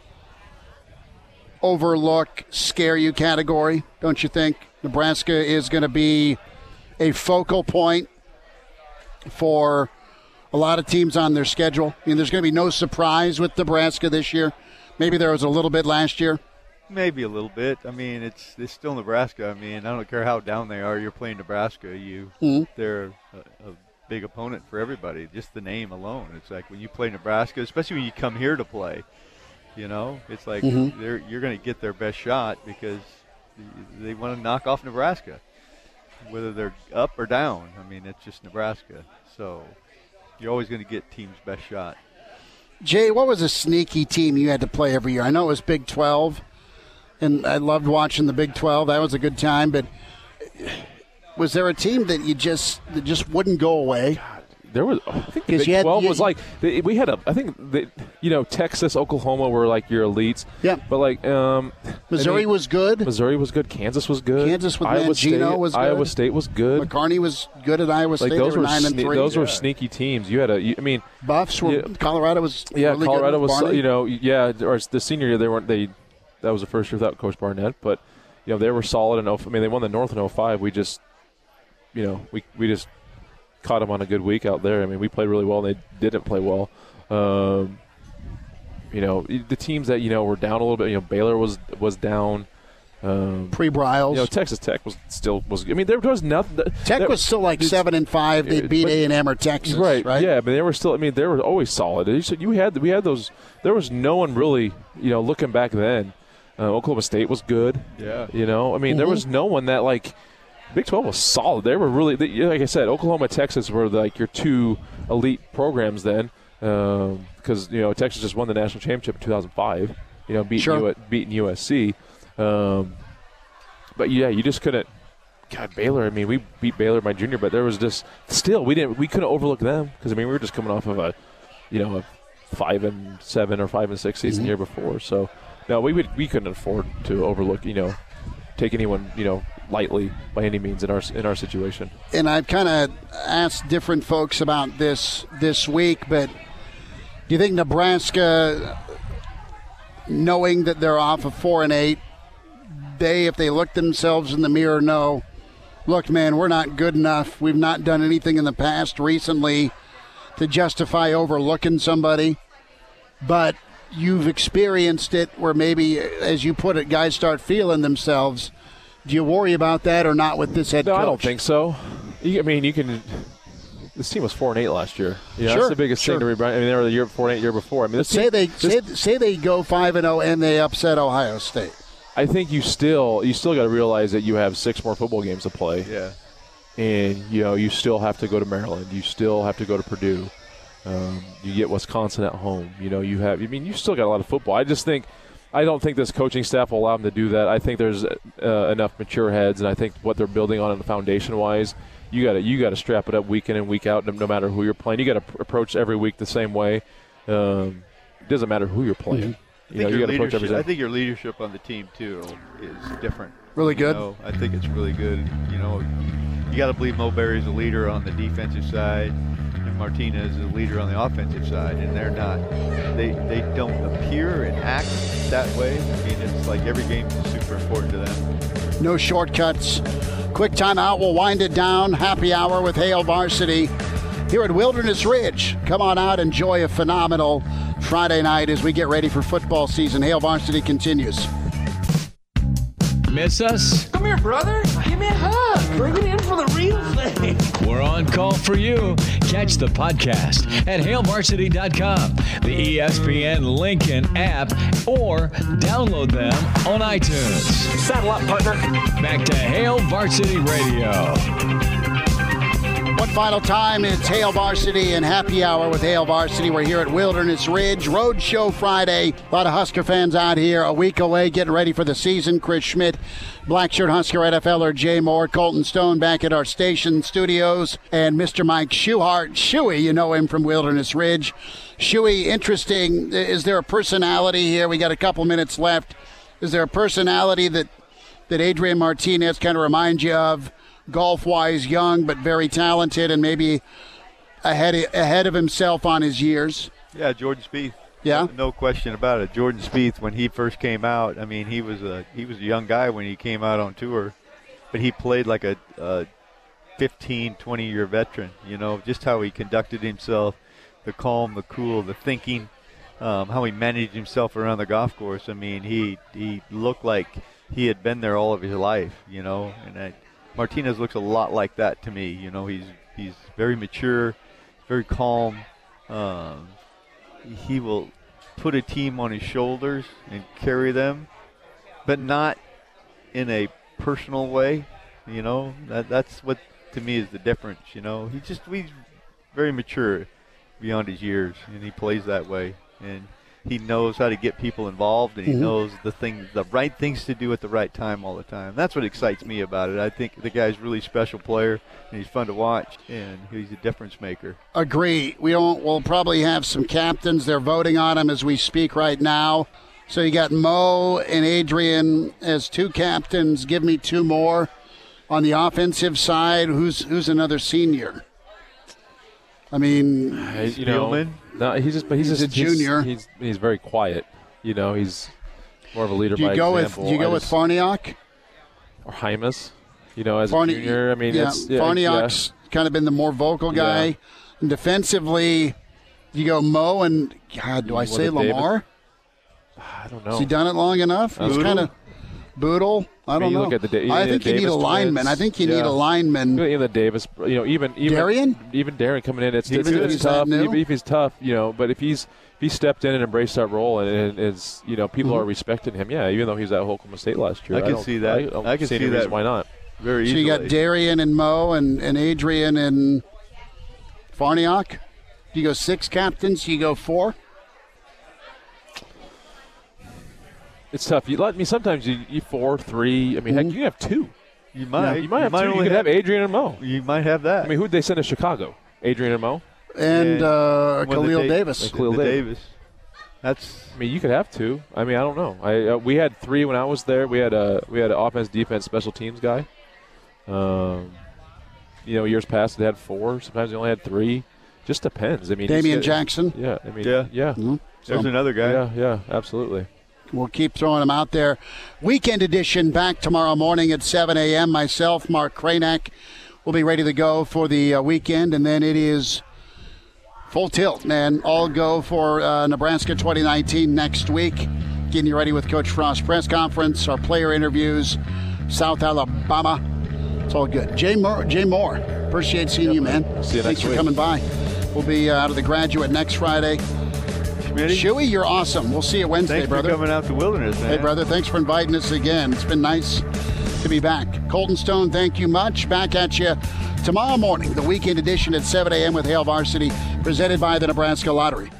overlook, scare you category? Don't you think Nebraska is going to be a focal point for a lot of teams on their schedule? I mean, there's going to be no surprise with Nebraska this year. Maybe there was a little bit last year. Maybe a little bit. I mean, it's still Nebraska. I mean, I don't care how down they are. You're playing Nebraska. They're a big opponent for everybody. Just the name alone. It's like when you play Nebraska, especially when you come here to play, it's like you're going to get their best shot because they want to knock off Nebraska, whether they're up or down. I mean, it's just Nebraska. So you're always going to get team's best shot. Jay, what was a sneaky team you had to play every year? I know it was Big 12, and I loved watching the Big 12. That was a good time, but was there a team that just wouldn't go away? There was, I think the Big 12 was like, we had Texas, Oklahoma were like your elites. Yeah. But like, Missouri was good. Missouri was good. Kansas was good. Kansas with Mangino was good. Iowa State was good. McCarney was good at Iowa State. Those they were 9-3. Those were sneaky teams. You had Buffs were, Colorado was really Colorado good was, or the senior year that was the first year without Coach Barnett, but they were solid enough. I mean, they won the North in 05. we just caught them on a good week out there. I mean, we played really well, and they didn't play well. The teams that were down a little bit. Baylor was down. Pre-Bryles. Texas Tech was. I mean, there was nothing. Tech was still like 7-5. They beat A&M or Texas, right? Yeah, but they were still. I mean, they were always solid. We had those. There was no one really. Looking back then, Oklahoma State was good. Yeah. I mean, there was no one that Big 12 was solid. They were really, like I said, Oklahoma, Texas were your two elite programs then, because Texas just won the national championship in 2005. Beating USC. But yeah, you just couldn't. God, Baylor. I mean, we beat Baylor my junior, but there was just still we couldn't overlook them because we were just coming off of a 5-7 or 5-6 season year before. So no, we couldn't afford to overlook take anyone lightly by any means in our situation. And I've kind of asked different folks about this week, but do you think Nebraska, knowing that they're off of 4-8, if they look themselves in the mirror, know, look, man, we're not good enough. We've not done anything in the past recently to justify overlooking somebody, but you've experienced it where maybe, as you put it, guys start feeling themselves. Do you worry about that or not with this head coach? No, I don't think so. I mean, you can. This team was 4-8 last year. Sure, that's the biggest thing to remind. I mean, they were the 4-8 year before. I mean, say they go 5-0 and they upset Ohio State. I think you still got to realize that you have 6 more football games to play. Yeah. And you still have to go to Maryland. You still have to go to Purdue. You get Wisconsin at home. You still got a lot of football. I don't think this coaching staff will allow them to do that. I think there's enough mature heads, and I think what they're building on foundation-wise, you got to strap it up week in and week out, no matter who you're playing. You got to approach every week the same way. It doesn't matter who you're playing. Mm-hmm. I think your leadership on the team too is different. Really good. I think it's really good. You got to believe Mulberry's a leader on the defensive side, and Martinez is a leader on the offensive side, and they're not. They don't appear and act that way. I mean, it's like every game is super important to them. No shortcuts. Quick timeout. We'll wind it down. Happy hour with Hail Varsity here at Wilderness Ridge. Come on out, enjoy a phenomenal Friday night as we get ready for football season. Hail Varsity continues. Miss us? Come here, brother. Give me a hug. Bring it in for the real thing. We're on call for you. Catch the podcast at hailvarsity.com, the ESPN Lincoln app, or download them on iTunes. Saddle up, partner. Back to Hail Varsity Radio. One final time, it's Hail Varsity and Happy Hour with Hail Varsity. We're here at Wilderness Ridge. Road Show Friday. A lot of Husker fans out here a week away getting ready for the season. Chris Schmidt, Blackshirt Husker NFLer Jay Moore, Colton Stone back at our station studios, and Mr. Mike Schuhart. Shuey, you know him from Wilderness Ridge. Shuey, interesting. Is there a personality here? We got a couple minutes left. Is there a personality that Adrian Martinez kind of reminds you of? Golf-wise, young but very talented, and maybe ahead of himself on his years. Yeah, Jordan Spieth. Yeah, no question about it. Jordan Spieth, when he first came out, I mean, he was a young guy when he came out on tour, but he played like a 15, 20-year veteran. Just how he conducted himself, the calm, the cool, the thinking, how he managed himself around the golf course. I mean, he looked like he had been there all of his life. And Martinez looks a lot like that to me. He's very mature, very calm. He will put a team on his shoulders and carry them, but not in a personal way. That's what to me is the difference. He's very mature beyond his years, and he plays that way. And he knows how to get people involved, and he knows the right things to do at the right time all the time. That's what excites me about it. I think the guy's a really special player, and he's fun to watch, and he's a difference maker. Agree. We'll probably have some captains. They're voting on him as we speak right now. So you got Mo and Adrian as 2 captains. Give me 2 more. On the offensive side, who's another senior? I mean, Spielman. No, he's a junior. He's very quiet. He's more of a leader by example. Do you go with Farniok? Or Hymas? as a junior. I mean, Farniok's kind of been the more vocal guy. Yeah. And defensively, you go Mo and, God, do I say Lamar? I don't know. Has he done it long enough? He's kind of Boodle. I don't know. Look at I think you need a lineman. I think you need a lineman. Even the Davis, even Darian? Even Darian coming in, it's he's tough. new? Even if he's tough, but if he stepped in and embraced that role, and is people are respecting him. Yeah, even though he was at Oklahoma State last year, I can see that. I can see any reason why not. Very so easily. you got Darian and Mo and Adrian and Farniok. Do you go 6 captains? Do you go 4? It's tough. Sometimes you 4, 3. I mean, heck, you have 2. You might. You might have 2. You could have Adrian and Mo. You might have that. I mean, who'd they send to Chicago? Adrian and Mo? And Khalil Davis. And Khalil Davis. That's. I mean, you could have 2. I mean, I don't know. We had 3 when I was there. We had an offense, defense, special teams guy. Years past they had 4. Sometimes they only had 3. Just depends. I mean, Damian Jackson. Yeah. I mean, yeah. Mm-hmm. There's another guy. Yeah. Absolutely. We'll keep throwing them out there. Weekend edition back tomorrow morning at 7 a.m. Myself, Mark Kranak, will be ready to go for the weekend, and then it is full tilt, man. All go for Nebraska 2019 next week. Getting you ready with Coach Frost press conference, our player interviews, South Alabama. It's all good. Jay Moore, appreciate seeing you, man. See you Thanks next for week. coming by. We'll be out of the Graduate next Friday. Shuey, you're awesome. We'll see you Wednesday, thanks brother. Thanks for coming out to Wilderness, man. Hey, brother, thanks for inviting us again. It's been nice to be back. Colton Stone, thank you much. Back at you tomorrow morning, the weekend edition at 7 a.m. with Hail Varsity, presented by the Nebraska Lottery.